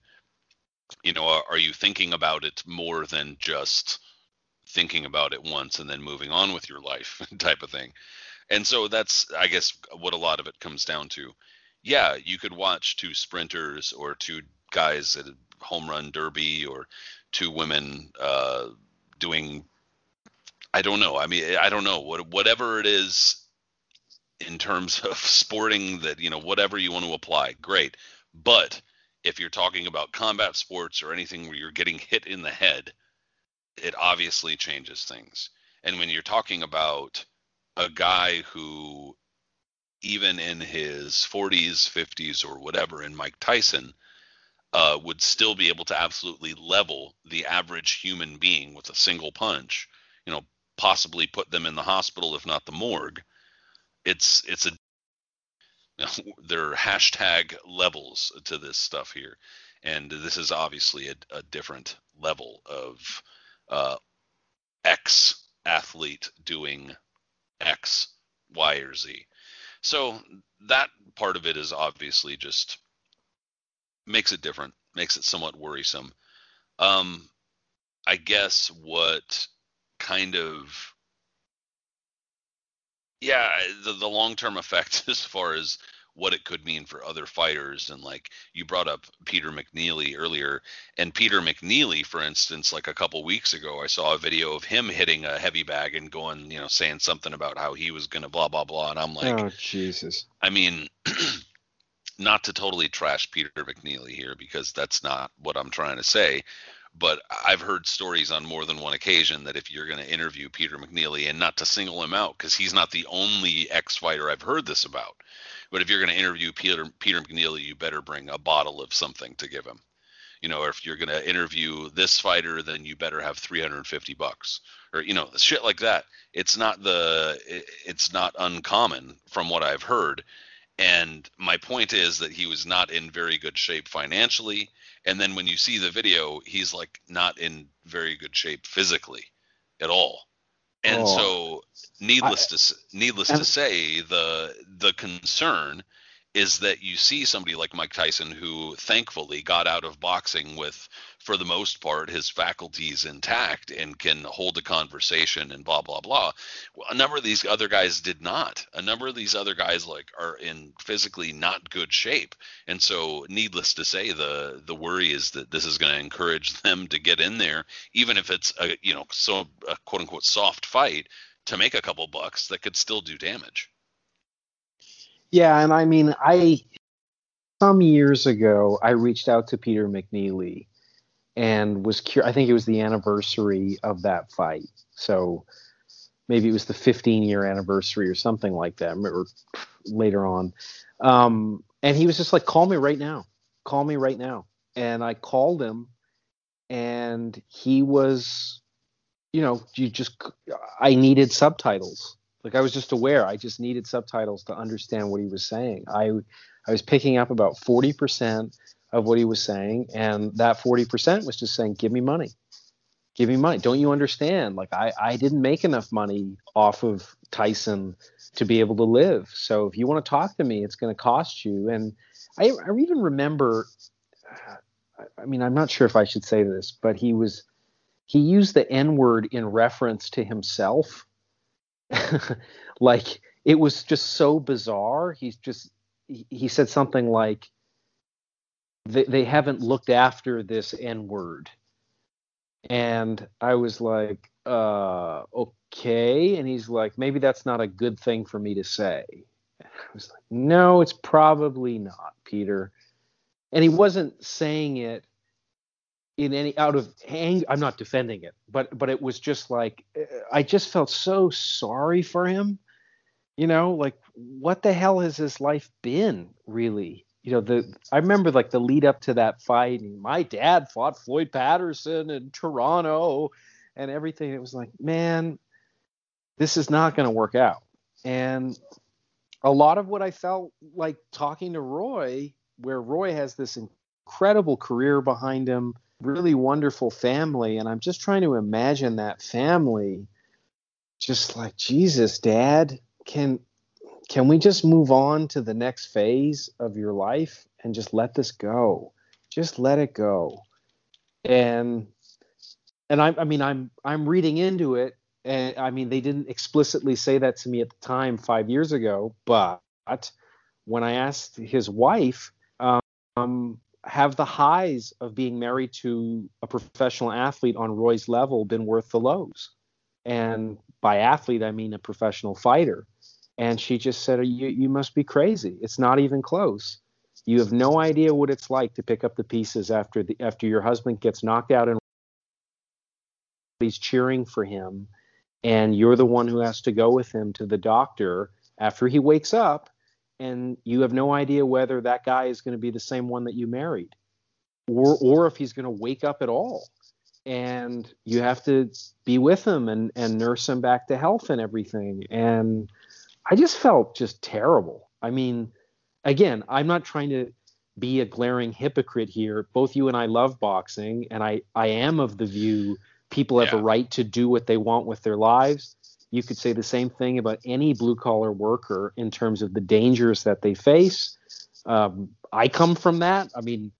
are you thinking about it more than just thinking about it once and then moving on with your life type of thing? And so that's, I guess, what a lot of it comes down to. Yeah, you could watch two sprinters or two guys at a home run derby, or two women doing, I don't know. I mean, I don't know, whatever it is in terms of sporting, that, whatever you want to apply, great. But if you're talking about combat sports or anything where you're getting hit in the head, it obviously changes things. And when you're talking about a guy who, even in his 40s, 50s, or whatever, in Mike Tyson, would still be able to absolutely level the average human being with a single punch, possibly put them in the hospital, if not the morgue. It's there are hashtag levels to this stuff here. And this is obviously a different level of X athlete doing X, Y, or Z. So that part of it is obviously just makes it different, makes it somewhat worrisome. I guess what kind of, the long-term effect as far as what it could mean for other fighters. And like you brought up Peter McNeely earlier, and Peter McNeely, for instance, like a couple weeks ago, I saw a video of him hitting a heavy bag and going, saying something about how he was going to blah, blah, blah. And I'm like, oh, Jesus. I mean, not to totally trash Peter McNeely here, because that's not what I'm trying to say. But I've heard stories on more than one occasion that if you're going to interview Peter McNeely, and not to single him out, because he's not the only ex-fighter I've heard this about, but if you're going to interview Peter McNeely, you better bring a bottle of something to give him. Or if you're going to interview this fighter, then you better have $350, or shit like that. It's not uncommon from what I've heard. And my point is that he was not in very good shape financially. And then when you see the video, he's like not in very good shape physically at all. And so needless to say, the concern is that you see somebody like Mike Tyson, who thankfully got out of boxing with, for the most part, his faculties intact and can hold a conversation and blah, blah, blah. Well, a number of these other guys did not. A number of these other guys are in physically not good shape. And so needless to say, the worry is that this is going to encourage them to get in there, even if it's a quote unquote soft fight, to make a couple bucks that could still do damage. Yeah, and I mean, some years ago, I reached out to Peter McNeely and was curious. I think it was the anniversary of that fight. So maybe it was the 15-year anniversary or something like that, or later on. And he was just like, call me right now. Call me right now. And I called him, and he was, I needed subtitles. Like, I was just aware. I just needed subtitles to understand what he was saying. I was picking up about 40% of what he was saying, and that 40% was just saying, give me money. Give me money. Don't you understand? Like, I didn't make enough money off of Tyson to be able to live. So if you want to talk to me, it's going to cost you. And I even remember, I mean, I'm not sure if I should say this, but he used the N-word in reference to himself. Like, it was just so bizarre. He said something like, they haven't looked after this N word. And I was like, okay. And he's like, maybe that's not a good thing for me to say. I was like, no, it's probably not, Peter. And he wasn't saying it in any out of anger. I'm not defending it, but it was just like, I just felt so sorry for him. Like, what the hell has his life been, really? I remember like the lead up to that fight. My dad fought Floyd Patterson in Toronto and everything. It was like, man, this is not going to work out. And a lot of what I felt like talking to Roy, where Roy has this incredible career behind him, really wonderful family. And I'm just trying to imagine that family just like, Jesus, Dad, can we just move on to the next phase of your life and just let this go? Just let it go. And I'm reading into it. And I mean, they didn't explicitly say that to me at the time 5 years ago, but when I asked his wife, have the highs of being married to a professional athlete on Roy's level been worth the lows? And by athlete, I mean a professional fighter. And she just said, you must be crazy. It's not even close. You have no idea what it's like to pick up the pieces after your husband gets knocked out and he's cheering for him. And you're the one who has to go with him to the doctor after he wakes up. And you have no idea whether that guy is going to be the same one that you married or if he's going to wake up at all. And you have to be with him and nurse him back to health and everything. And I just felt just terrible. I mean, again, I'm not trying to be a glaring hypocrite here. Both you and I love boxing, and I am of the view people have a right to do what they want with their lives. You could say the same thing about any blue-collar worker in terms of the dangers that they face. I come from that. I mean,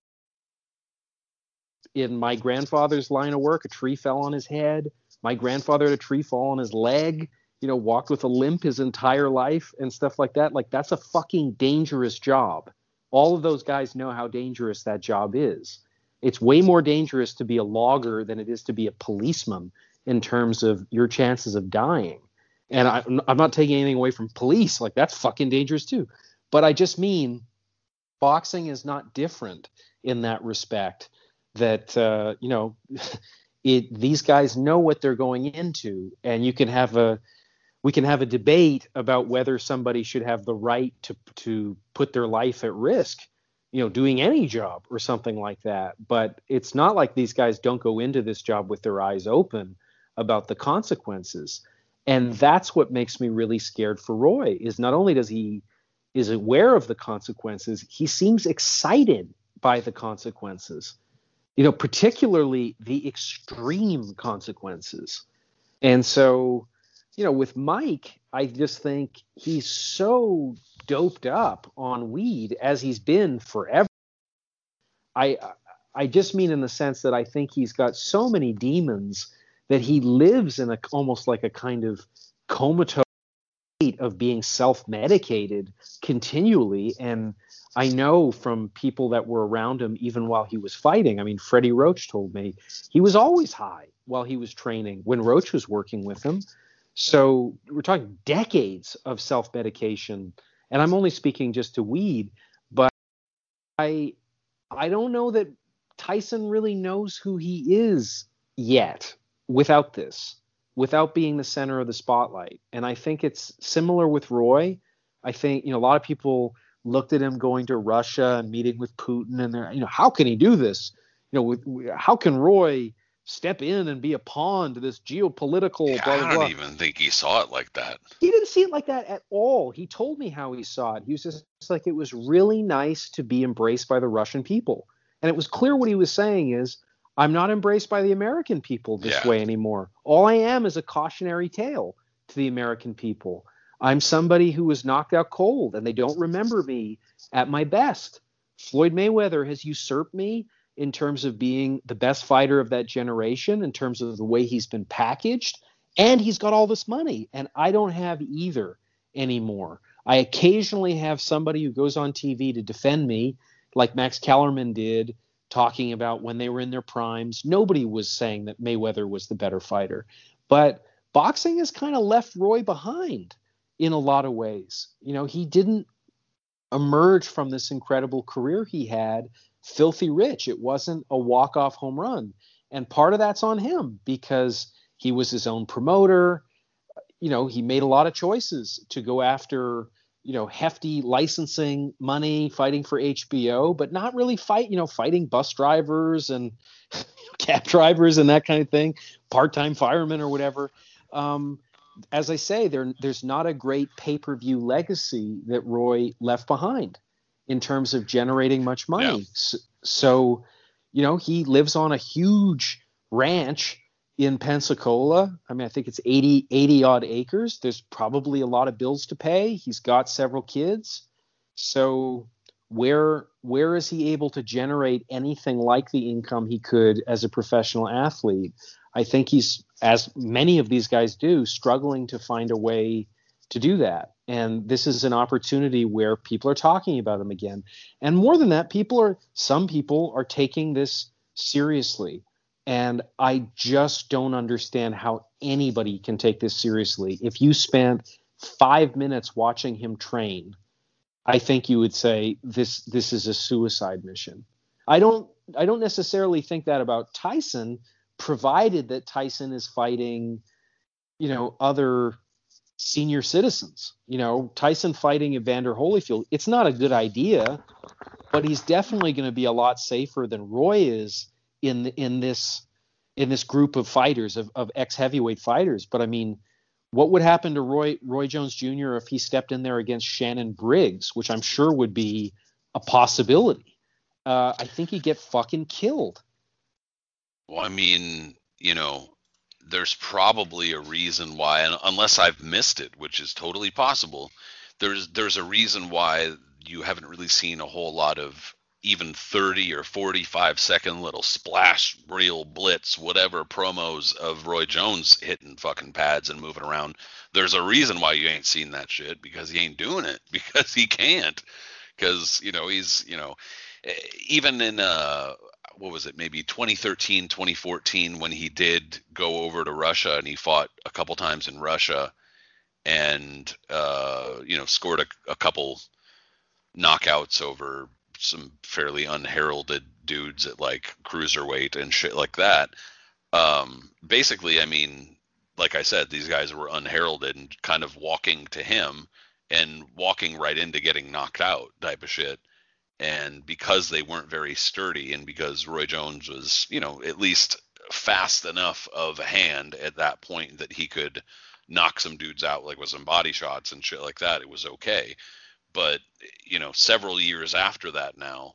in my grandfather's line of work, a tree fell on his head. My grandfather had a tree fall on his leg. Walked with a limp his entire life and stuff like that. Like, that's a fucking dangerous job. All of those guys know how dangerous that job is. It's way more dangerous to be a logger than it is to be a policeman in terms of your chances of dying. And I'm not taking anything away from police. Like, that's fucking dangerous too. But I just mean boxing is not different in that respect, that, these guys know what they're going into, and we can have a debate about whether somebody should have the right to put their life at risk, doing any job or something like that. But it's not like these guys don't go into this job with their eyes open about the consequences. And that's what makes me really scared for Roy, is not only is aware of the consequences, he seems excited by the consequences, particularly the extreme consequences. And so, with Mike, I just think he's so doped up on weed, as he's been forever. I just mean in the sense that I think he's got so many demons that he lives in almost like a kind of comatose state of being self-medicated continually. And I know from people that were around him even while he was fighting. I mean, Freddie Roach told me he was always high while he was training when Roach was working with him. So we're talking decades of self-medication, and I'm only speaking just to weed, but I don't know that Tyson really knows who he is yet without being the center of the spotlight. And I think it's similar with Roy. I think, a lot of people looked at him going to Russia and meeting with Putin, and they're, how can he do this? How can Roy step in and be a pawn to this geopolitical blah, blah, blah. I don't even think he saw it like that. He didn't see it like that at all. He told me how he saw it. He was just like, it was really nice to be embraced by the Russian people. And it was clear what he was saying is, I'm not embraced by the American people this way anymore. All I am is a cautionary tale to the American people. I'm somebody who was knocked out cold, and they don't remember me at my best. Floyd Mayweather has usurped me in terms of being the best fighter of that generation, in terms of the way he's been packaged, and he's got all this money, and I don't have either anymore. I occasionally have somebody who goes on TV to defend me, like Max Kellerman did, talking about when they were in their primes. Nobody was saying that Mayweather was the better fighter. But boxing has kind of left Roy behind in a lot of ways. He didn't emerge from this incredible career he had filthy rich. It wasn't a walk-off home run. And part of that's on him because he was his own promoter. He made a lot of choices to go after, hefty licensing money, fighting for HBO, but not really fighting bus drivers and cab drivers and that kind of thing, part-time firemen or whatever. As I say, there's not a great pay-per-view legacy that Roy left behind in terms of generating much money. Yeah. So, he lives on a huge ranch in Pensacola. I mean, I think it's 80 odd acres. There's probably a lot of bills to pay. He's got several kids. So where is he able to generate anything like the income he could as a professional athlete? I think he's, as many of these guys do, struggling to find a way to do that. And this is an opportunity where people are talking about him again. And more than that, some people are taking this seriously. And I just don't understand how anybody can take this seriously. If you spent 5 minutes watching him train, I think you would say this is a suicide mission. I don't necessarily think that about Tyson, provided that Tyson is fighting, other senior citizens. Tyson fighting Evander Holyfield, it's not a good idea, but he's definitely going to be a lot safer than Roy is in this group of fighters, of ex-heavyweight fighters. But I mean, what would happen to Roy Jones Jr. if he stepped in there against Shannon Briggs, which I'm sure would be a possibility? I think he'd get fucking killed. Well, I mean, there's probably a reason why, and unless I've missed it, which is totally possible, there's a reason why you haven't really seen a whole lot of even 30 or 45-second little splash reel blitz, whatever promos of Roy Jones hitting fucking pads and moving around. There's a reason why you ain't seen that shit, because he ain't doing it, because he can't, because, he's, even in, what was it, maybe 2013, 2014, when he did go over to Russia and he fought a couple times in Russia and, scored a couple knockouts over some fairly unheralded dudes at like cruiserweight and shit like that. Basically, I mean, like I said, these guys were unheralded and kind of walking to him and walking right into getting knocked out type of shit. And because they weren't very sturdy, and because Roy Jones was, at least fast enough of a hand at that point that he could knock some dudes out, like with some body shots and shit like that, it was okay. But, several years after that now,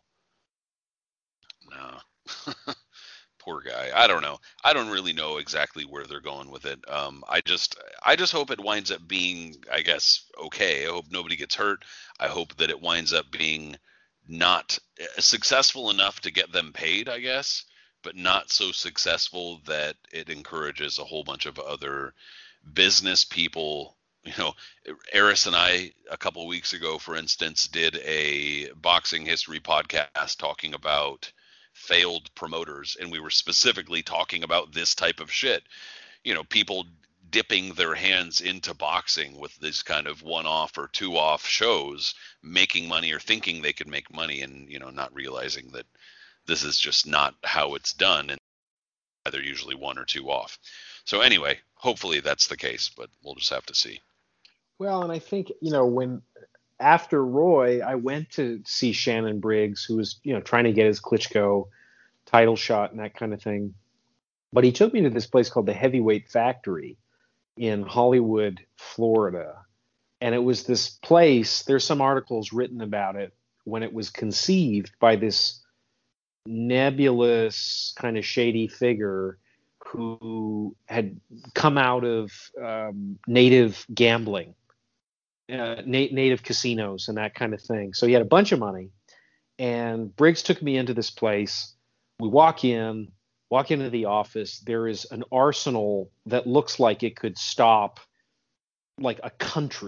no. Poor guy. I don't know. I don't really know exactly where they're going with it. I just hope it winds up being, I guess, okay. I hope nobody gets hurt. I hope that it winds up being not successful enough to get them paid, I guess, but not so successful that it encourages a whole bunch of other business people. Eris and I, a couple of weeks ago, for instance, did a boxing history podcast talking about failed promoters, and we were specifically talking about this type of shit. People dipping their hands into boxing with this kind of one-off or two-off shows, making money or thinking they could make money, and not realizing that this is just not how it's done, and they're usually one or two off. So anyway, hopefully that's the case, but we'll just have to see. Well, and I think, when after Roy, I went to see Shannon Briggs, who was, trying to get his Klitschko title shot and that kind of thing. But he took me to this place called the Heavyweight Factory in Hollywood, Florida. And it was this place, there's some articles written about it, when it was conceived by this nebulous, kind of shady figure who had come out of native gambling, native casinos and that kind of thing. So he had a bunch of money, and Briggs took me into this place. We walk into the office. There is an arsenal that looks like it could stop like a country.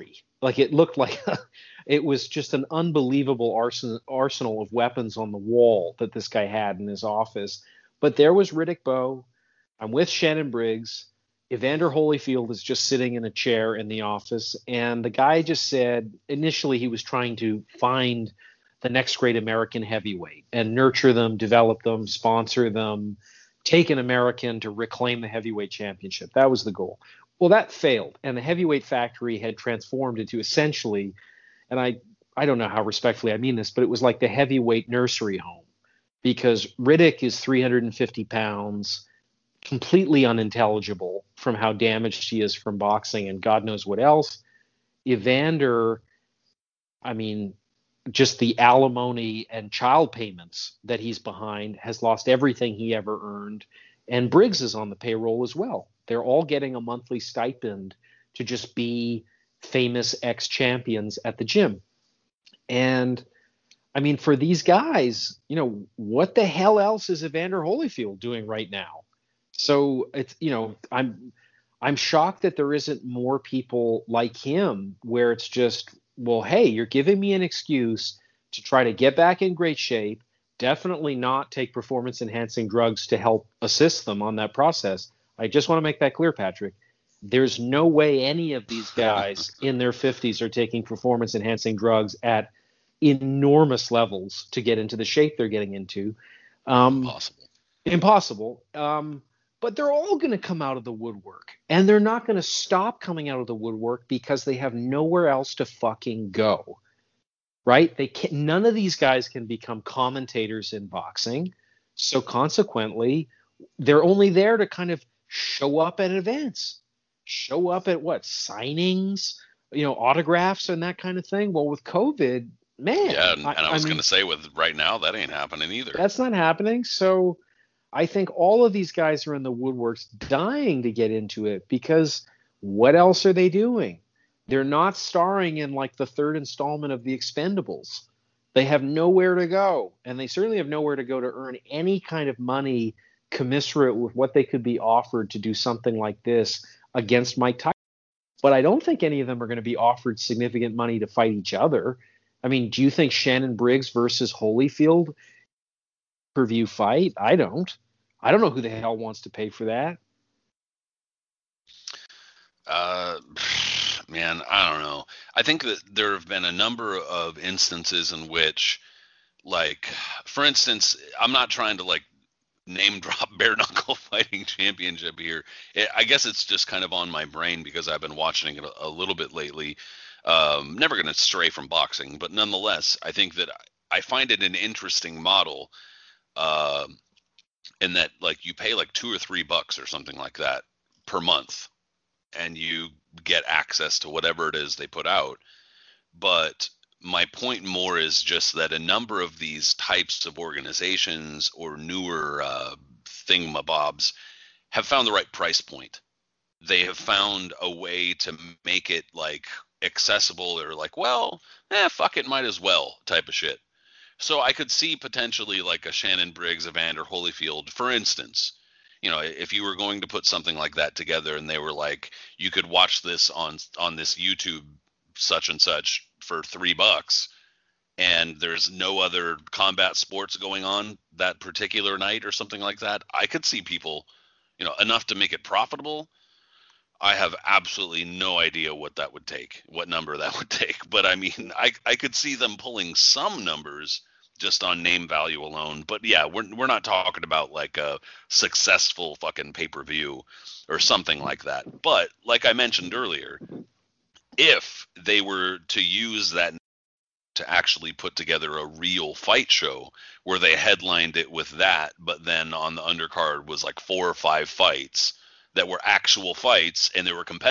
Like it looked like it was just an unbelievable arsenal of weapons on the wall that this guy had in his office. But there was Riddick Bowe. I'm with Shannon Briggs. Evander Holyfield is just sitting in a chair in the office. And the guy just said initially he was trying to find the next great American heavyweight and nurture them, develop them, sponsor them, take an American to reclaim the heavyweight championship. That was the goal. Well, that failed. And the heavyweight factory had transformed into essentially, and I don't know how respectfully I mean this, but it was like the heavyweight nursery home because Riddick is 350 pounds, completely unintelligible from how damaged he is from boxing and God knows what else. Evander, I mean, just the alimony and child payments that he's behind, has lost everything he ever earned. And Briggs is on the payroll as well. They're all getting a monthly stipend to just be famous ex-champions at the gym. And I mean, for these guys, you know, what the hell else is Evander Holyfield doing right now? So it's, you know, I'm shocked that there isn't more people like him where it's just, well, hey, you're giving me an excuse to try to get back in great shape, definitely not take performance enhancing drugs to help assist them on that process. I just want to make that clear, Patrick. There's no way any of these guys in their 50s are taking performance enhancing drugs at enormous levels to get into the shape they're getting into. Impossible. But they're all going to come out of the woodwork, and they're not going to stop coming out of the woodwork because they have nowhere else to fucking go. Right? They can't, none of these guys can become commentators in boxing. So consequently, they're only there to kind of show up at events, show up at what, signings, you know, autographs and that kind of thing. Well, with COVID, man. Yeah, and I was going to say with right now, that ain't happening either. That's not happening. So I think all of these guys are in the woodworks dying to get into it because what else are they doing? They're not starring in like the third installment of The Expendables. They have nowhere to go, and they certainly have nowhere to go to earn any kind of money commensurate with what they could be offered to do something like this against Mike Tyson. But I don't think any of them are going to be offered significant money to fight each other. I mean, do you think Shannon Briggs versus Holyfield per view fight? I don't know who the hell wants to pay for that. Man, I don't know. I think that there have been a number of instances in which, like, for instance, I'm not trying to like name drop bare knuckle fighting championship here. I guess it's just kind of on my brain because I've been watching it a little bit lately. Never going to stray from boxing, but nonetheless, I think that I find it an interesting model. In that, like, you pay like $2 or $3 or something like that per month, and you get access to whatever it is they put out. But my point more is just that a number of these types of organizations or newer thingamabobs have found the right price point. They have found a way to make it like accessible or like, well, fuck it, might as well type of shit. So I could see potentially like a Shannon Briggs, Evander Holyfield, for instance. You know, if you were going to put something like that together and they were like, you could watch this on this YouTube such and such for $3 and there's no other combat sports going on that particular night or something like that, I could see people, you know, enough to make it profitable. I have absolutely no idea what that would take, what number that would take. But I mean, I could see them pulling some numbers just on name value alone. But yeah, we're not talking about like a successful fucking pay-per-view or something like that. But like I mentioned earlier, if they were to use that to actually put together a real fight show where they headlined it with that, but then on the undercard was like 4 or 5 fights that were actual fights and they were competitive,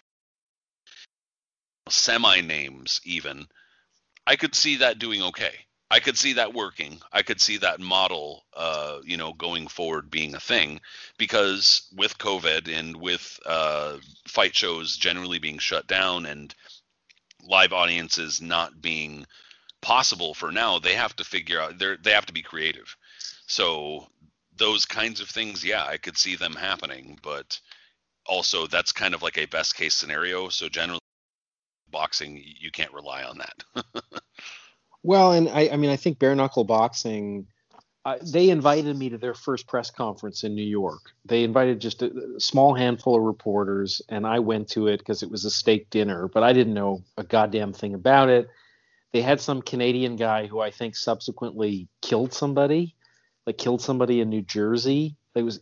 semi-names even, I could see that doing okay. I could see that working. I could see that model, going forward being a thing, because with COVID and with fight shows generally being shut down and live audiences not being possible for now, they have to figure out, they have to be creative. So those kinds of things, yeah, I could see them happening, but also that's kind of like a best case scenario. So generally boxing, you can't rely on that. Well, and I mean, I think bare knuckle boxing, they invited me to their first press conference in New York. They invited just a small handful of reporters, and I went to it because it was a steak dinner, but I didn't know a goddamn thing about it. They had some Canadian guy who I think subsequently killed somebody in New Jersey.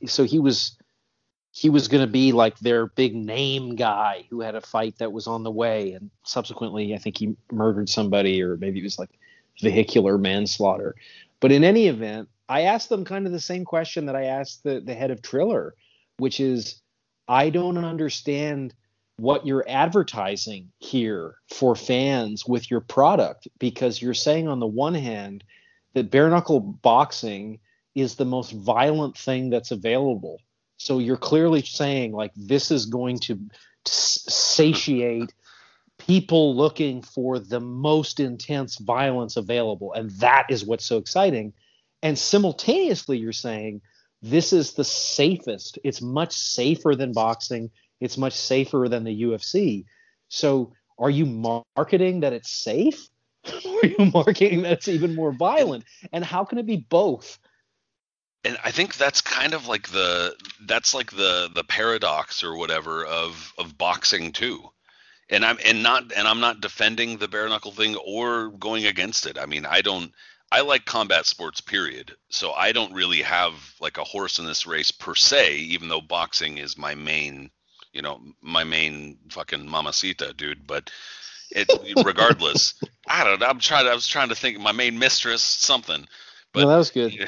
He was going to be like their big name guy who had a fight that was on the way, and subsequently I think he murdered somebody, or maybe it was like vehicular manslaughter. But in any event, I asked them kind of the same question that I asked the head of Triller, which is, I don't understand what you're advertising here for fans with your product, because you're saying on the one hand that bare knuckle boxing is the most violent thing that's available. So you're clearly saying like this is going to satiate people looking for the most intense violence available, and that is what's so exciting. And simultaneously you're saying this is the safest. It's much safer than boxing. It's much safer than the UFC. So are you marketing that it's safe? Or are you marketing that it's even more violent? And how can it be both? And I think that's kind of like the paradox or whatever of boxing too. And I'm not defending the bare knuckle thing or going against it. I mean, I like combat sports, period. So I don't really have like a horse in this race per se, even though boxing is my main fucking mamacita, dude. But regardless, I don't know. I was trying to think my main mistress, something. But, no, that was good.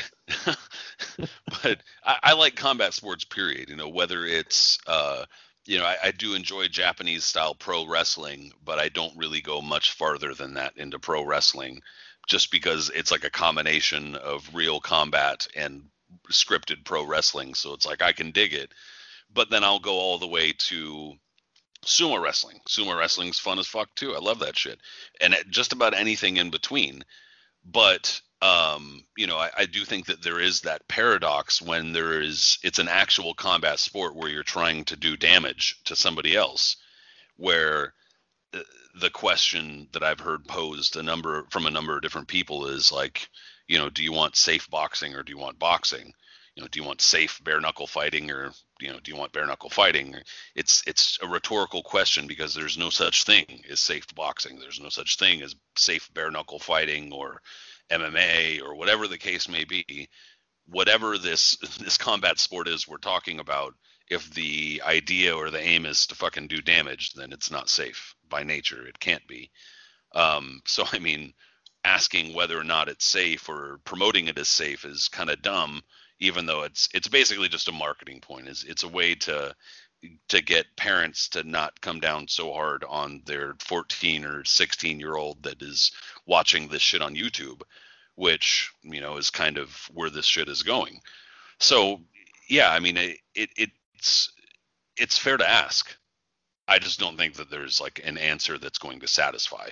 But I like combat sports, period. Whether it's, I do enjoy Japanese style pro wrestling, but I don't really go much farther than that into pro wrestling, just because it's like a combination of real combat and scripted pro wrestling. So it's like I can dig it, but then I'll go all the way to sumo wrestling. Sumo wrestling's fun as fuck too. I love that shit, and just about anything in between. But I do think that there is that paradox when it's an actual combat sport where you're trying to do damage to somebody else, where the question that I've heard posed from a number of different people is like, do you want safe boxing or do you want boxing? Do you want safe bare knuckle fighting or, do you want bare knuckle fighting? It's a rhetorical question because there's no such thing as safe boxing. There's no such thing as safe bare knuckle fighting or MMA or whatever the case may be. Whatever this combat sport is we're talking about, if the idea or the aim is to fucking do damage, then it's not safe by nature. It can't be. So I mean, asking whether or not it's safe or promoting it as safe is kind of dumb, even though it's basically just a marketing point. It's a way to get parents to not come down so hard on their 14 or 16-year-old that is watching this shit on YouTube, which, is kind of where this shit is going. So, yeah, I mean, it's fair to ask. I just don't think that there's like an answer that's going to satisfy.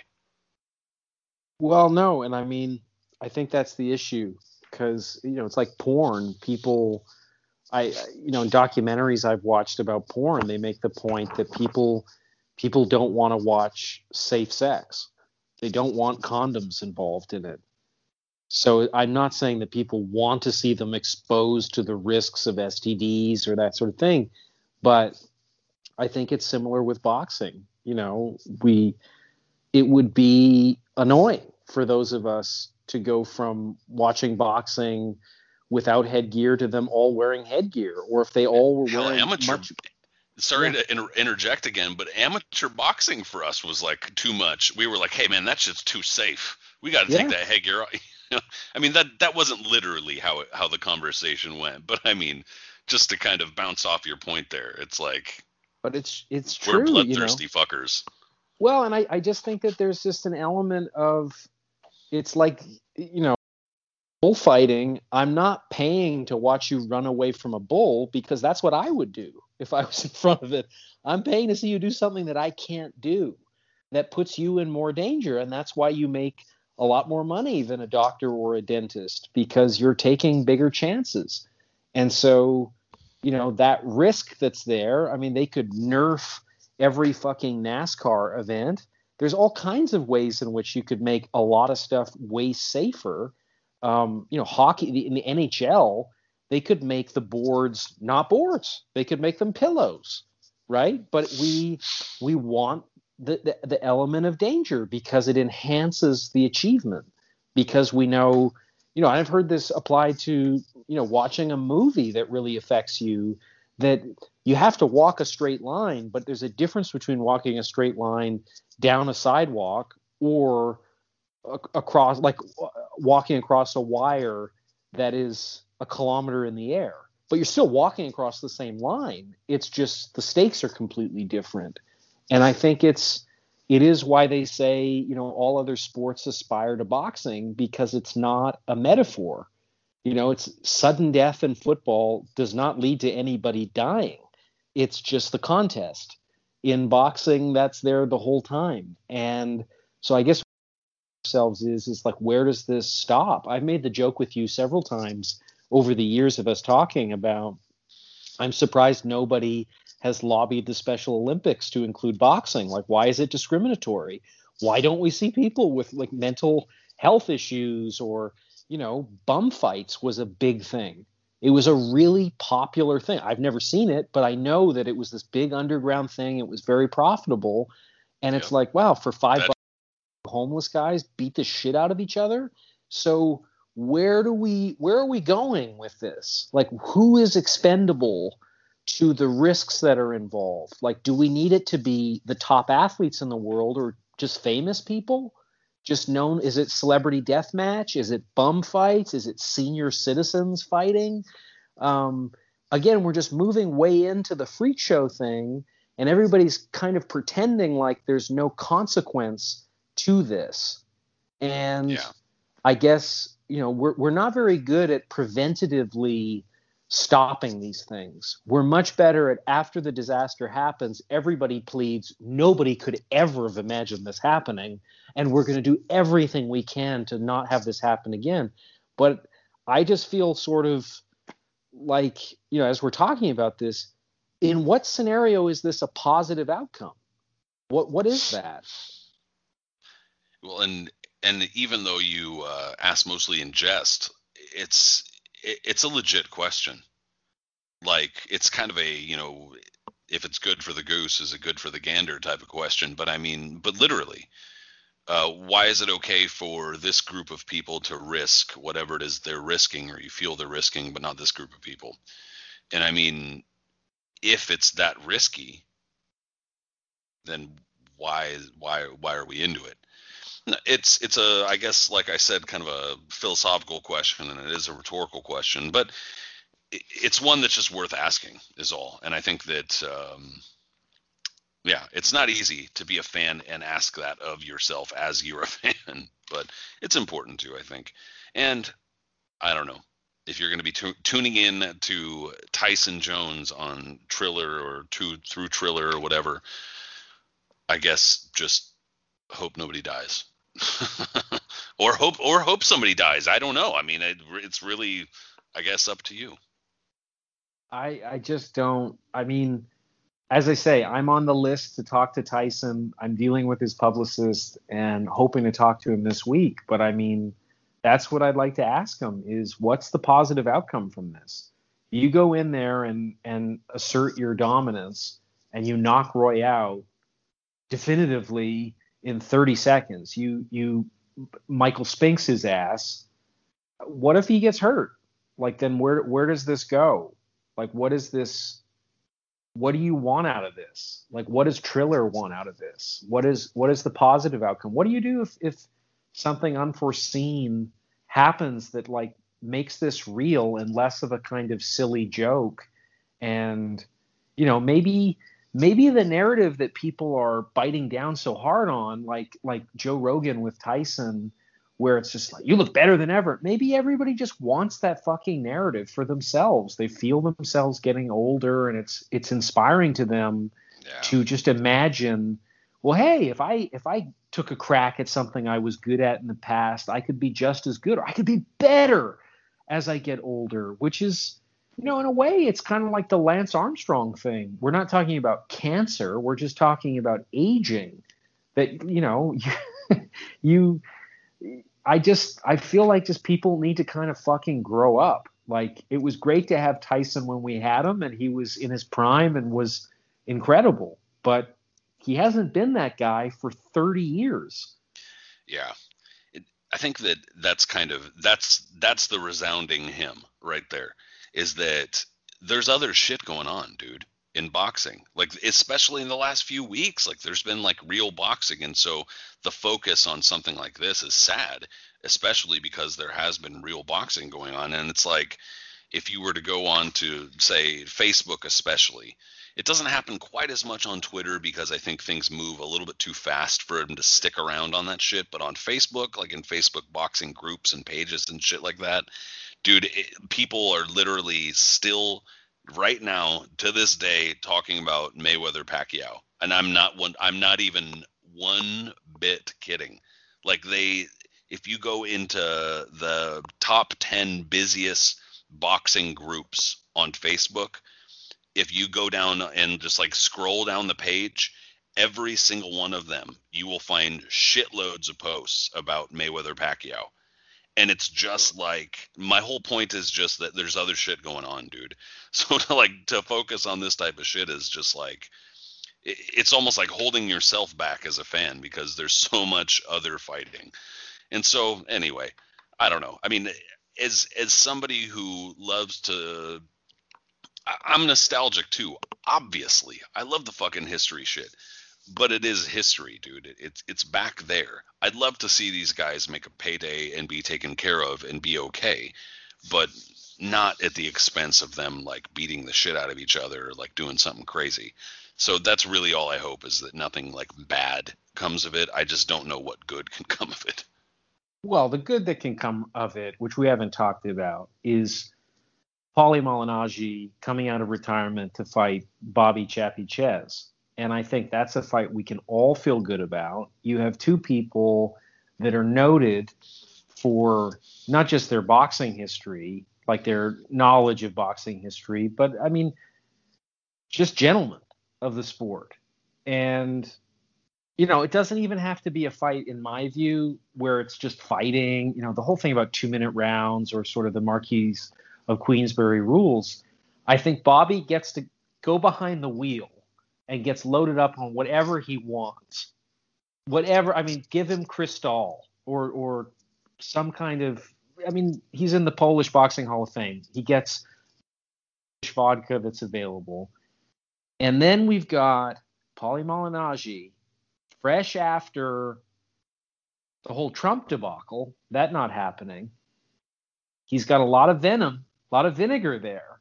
Well, no, and I mean, I think that's the issue, because it's like porn. People, in documentaries I've watched about porn, they make the point that people don't want to watch safe sex. They don't want condoms involved in it. So I'm not saying that people want to see them exposed to the risks of STDs or that sort of thing, but I think it's similar with boxing. It would be annoying for those of us to go from watching boxing without headgear to them all wearing headgear, or if they all were wearing amateur. Sorry to interject again, but amateur boxing for us was like too much. We were like, hey man, that shit's too safe. We got to take that headgear off. I mean, that wasn't literally how the conversation went, but I mean, just to kind of bounce off your point there, it's like, but it's true. We're bloodthirsty fuckers. Well, and I just think that there's just an element of, it's like, bullfighting. I'm not paying to watch you run away from a bull, because that's what I would do if I was in front of it. I'm paying to see you do something that I can't do, that puts you in more danger. And that's why you make a lot more money than a doctor or a dentist, because you're taking bigger chances. And so, that risk that's there, I mean, they could nerf every fucking NASCAR event there's all kinds of ways in which you could make a lot of stuff way safer. Hockey in the NHL, they could make the boards not boards. They could make them pillows, right? But we want the element of danger because it enhances the achievement. Because we know, I've heard this applied to, watching a movie that really affects you, that you have to walk a straight line, but there's a difference between walking a straight line down a sidewalk or across, like walking across a wire that is a kilometer in the air. But you're still walking across the same line. It's just the stakes are completely different. And I think it is why they say, all other sports aspire to boxing, because it's not a metaphor. It's sudden death in football does not lead to anybody dying. It's just the contest. In boxing, that's there the whole time. And so I guess ourselves is like, where does this stop? I've made the joke with you several times over the years of us talking about, I'm surprised nobody has lobbied the Special Olympics to include boxing. Like, why is it discriminatory? Why don't we see people with like mental health issues or, bum fights was a big thing. It was a really popular thing. I've never seen it, but I know that it was this big underground thing. It was very profitable. And it's like, wow, for $5, homeless guys beat the shit out of each other. So where are we going with this? Like, who is expendable to the risks that are involved? Like, do we need it to be the top athletes in the world or just famous people? Just known? Is it celebrity death match? Is it bum fights? Is it senior citizens fighting? Again, we're just moving way into the freak show thing, and everybody's kind of pretending like there's no consequence to this. And I guess, we're not very good at preventatively stopping these things. We're much better at, after the disaster happens, everybody pleads, nobody could ever have imagined this happening, and we're going to do everything we can to not have this happen again. But I just feel sort of like, as we're talking about this, in what scenario is this a positive outcome? What is that? Well, and even though you ask mostly in jest, it's a legit question. Like, it's kind of a, if it's good for the goose, is it good for the gander type of question. But but literally, why is it okay for this group of people to risk whatever it is they're risking, or you feel they're risking, but not this group of people? And if it's that risky, then why are we into it? It's a, I guess, like I said, kind of a philosophical question, and it is a rhetorical question, but it's one that's just worth asking is all. And I think that, it's not easy to be a fan and ask that of yourself as you're a fan, but it's important to, I think. And I don't know if you're going to be tuning in to Tyson Jones on Triller or through Triller or whatever, I guess just hope nobody dies. or hope somebody dies. I don't know. It's really, I guess, up to you. I just don't. As I say, I'm on the list to talk to Tyson. I'm dealing with his publicist and hoping to talk to him this week. But that's what I'd like to ask him is, what's the positive outcome from this? You go in there and assert your dominance and you knock Roy out definitively in 30 seconds. You Michael Spinks his ass. What if he gets hurt? Like, then where does this go? Like, what is this? What do you want out of this? Like, what does Triller want out of this? What is the positive outcome? What do you do if something unforeseen happens that like makes this real and less of a kind of silly joke? And maybe the narrative that people are biting down so hard on, like Joe Rogan with Tyson, where it's just like, you look better than ever. Maybe everybody just wants that fucking narrative for themselves. They feel themselves getting older, and it's inspiring to them to just imagine, well, hey, if I took a crack at something I was good at in the past, I could be just as good, or I could be better as I get older, which is, in a way, it's kind of like the Lance Armstrong thing. We're not talking about cancer. We're just talking about aging. that, you I feel like just people need to kind of fucking grow up. Like, it was great to have Tyson when we had him and he was in his prime and was incredible, but he hasn't been that guy for 30 years. Yeah. I think that's the resounding hymn right there, is that there's other shit going on, dude, in boxing. Like, especially in the last few weeks, like there's been like real boxing. And so the focus on something like this is sad, especially because there has been real boxing going on. And it's like, if you were to go on to, say, Facebook especially, it doesn't happen quite as much on Twitter because I think things move a little bit too fast for them to stick around on that shit. But on Facebook, like in Facebook boxing groups and pages and shit like that, dude, people are literally still right now to this day talking about Mayweather Pacquiao. And I'm not even one bit kidding. Like, if you go into the top 10 busiest boxing groups on Facebook, if you go down and just like scroll down the page, every single one of them, you will find shitloads of posts about Mayweather Pacquiao. And it's just like, my whole point is just that there's other shit going on, dude. So to focus on this type of shit is just like, it's almost like holding yourself back as a fan because there's so much other fighting. And so anyway, I don't know. I mean, as somebody who loves to, I'm nostalgic too, obviously. I love the fucking history shit, but it is history, dude. It's back there. I'd love to see these guys make a payday and be taken care of and be okay, but not at the expense of them like beating the shit out of each other or like doing something crazy. So that's really all I hope, is that nothing like bad comes of it. I just don't know what good can come of it. Well, the good that can come of it, which we haven't talked about, is Paulie Malignaggi coming out of retirement to fight Bobby Chappie Ches. And I think that's a fight we can all feel good about. You have two people that are noted for not just their boxing history, like their knowledge of boxing history, but I mean, just gentlemen of the sport. And, it doesn't even have to be a fight, in my view, where it's just fighting. The whole thing about 2-minute rounds or sort of the Marquis of Queensberry rules. I think Bobby gets to go behind the wheel and gets loaded up on whatever he wants. Whatever, I mean, give him Cristal or some kind of, I mean, he's in the Polish Boxing Hall of Fame. He gets vodka that's available. And then we've got Paulie Malignaggi, fresh after the whole Trump debacle, that not happening. He's got a lot of venom, a lot of vinegar there.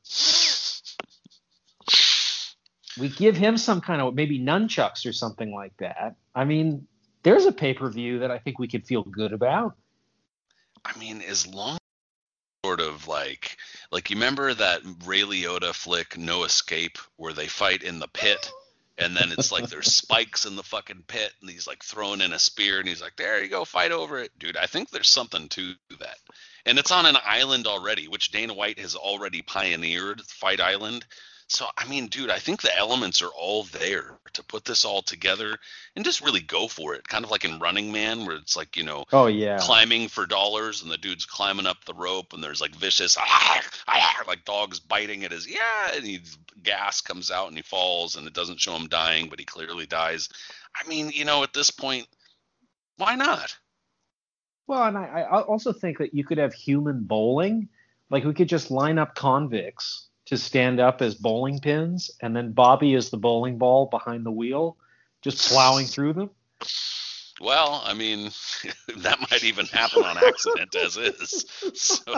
We give him some kind of maybe nunchucks or something like that. I mean, there's a pay-per-view that I think we could feel good about. I mean, as long sort of like you remember that Ray Liotta flick No Escape, where they fight in the pit and then it's like there's spikes in the fucking pit and he's like throwing in a spear and he's like, there you go, fight over it. Dude, I think there's something to that. And it's on an island already, which Dana White has already pioneered, Fight Island. So, I mean, dude, I think the elements are all there to put this all together and just really go for it. Kind of like in Running Man, where it's like, oh yeah, climbing for dollars and the dude's climbing up the rope and there's like vicious, like dogs biting at his, and gas comes out and he falls and it doesn't show him dying, but he clearly dies. I mean, at this point, why not? Well, and I also think that you could have human bowling. Like, we could just line up convicts to stand up as bowling pins, and then Bobby is the bowling ball behind the wheel, just plowing through them. Well, I mean, that might even happen on accident as is. So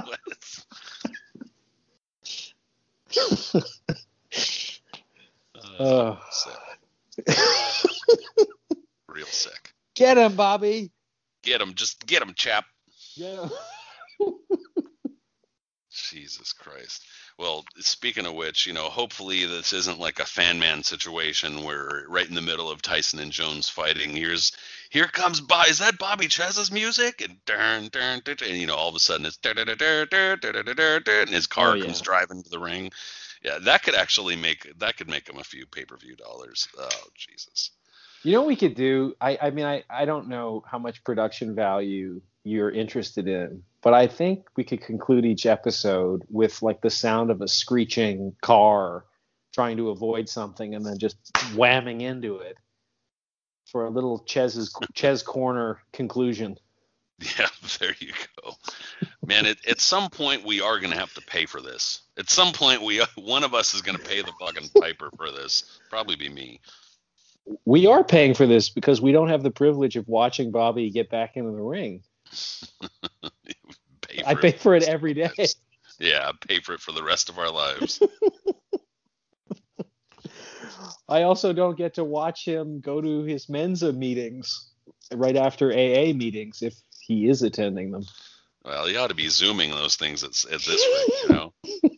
sick. Real sick. Get him, Bobby. Get him. Just get him, chap. Get him. Jesus Christ. Well, speaking of which, hopefully this isn't like a fan man situation where right in the middle of Tyson and Jones fighting, here comes Bobby. Is that Bobby Ches's music? And and all of a sudden it's and his car comes driving to the ring. Yeah, that could make him a few pay-per-view dollars. Oh, Jesus. You know what we could do? I mean, I don't know how much production value you're interested in, but I think we could conclude each episode with like the sound of a screeching car trying to avoid something and then just whamming into it for a little Ches Corner conclusion. Yeah, there you go. Man, at some point we are going to have to pay for this. At some point one of us is going to pay the fucking piper for this. Probably be me. We are paying for this because we don't have the privilege of watching Bobby get back into the ring. I pay for it every day. Yeah, pay for it for the rest of our lives. I also don't get to watch him go to his Mensa meetings right after AA meetings if he is attending them. Well, you ought to be Zooming those things at this rate, you know?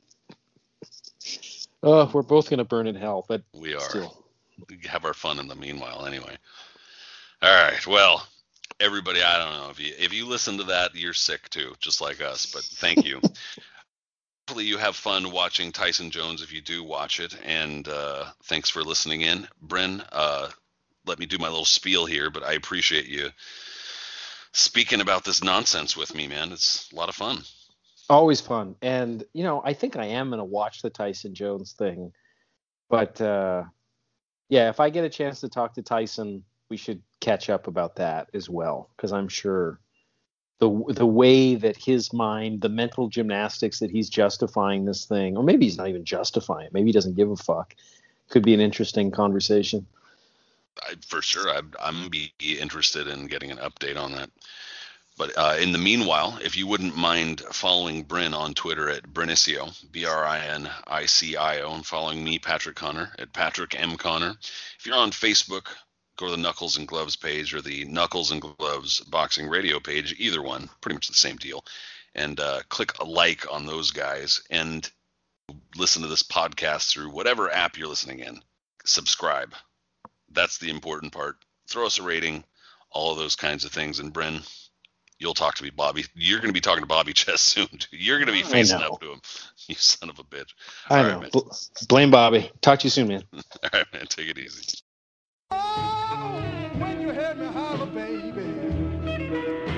Oh, we're both going to burn in hell, but we are. Still. We have our fun in the meanwhile, anyway. All right. Well, everybody, I don't know if you listen to that, you're sick too, just like us. But thank you. Hopefully, you have fun watching Tyson Jones if you do watch it. And thanks for listening in, Bryn. Let me do my little spiel here, but I appreciate you speaking about this nonsense with me, man. It's a lot of fun. Always fun. And I think I am going to watch the Tyson Jones thing, but. Yeah, if I get a chance to talk to Tyson, we should catch up about that as well, because I'm sure the way that his mind, the mental gymnastics that he's justifying this thing, or maybe he's not even justifying it, maybe he doesn't give a fuck, could be an interesting conversation. For sure, I'm going to be interested in getting an update on that. But in the meanwhile, if you wouldn't mind following Bryn on Twitter at Brinicio, BRINICIO, and following me, Patrick Connor, at Patrick M. Connor. If you're on Facebook, go to the Knuckles and Gloves page or the Knuckles and Gloves Boxing Radio page, either one, pretty much the same deal. And click a like on those guys and listen to this podcast through whatever app you're listening in. Subscribe. That's the important part. Throw us a rating, all of those kinds of things. And Bryn, you'll talk to me, Bobby. You're going to be talking to Bobby Chess soon. You're going to be facing up to him. You son of a bitch. I know. Right, blame Bobby. Talk to you soon, man. All right, man. Take it easy. Oh, when you heard me holler, baby.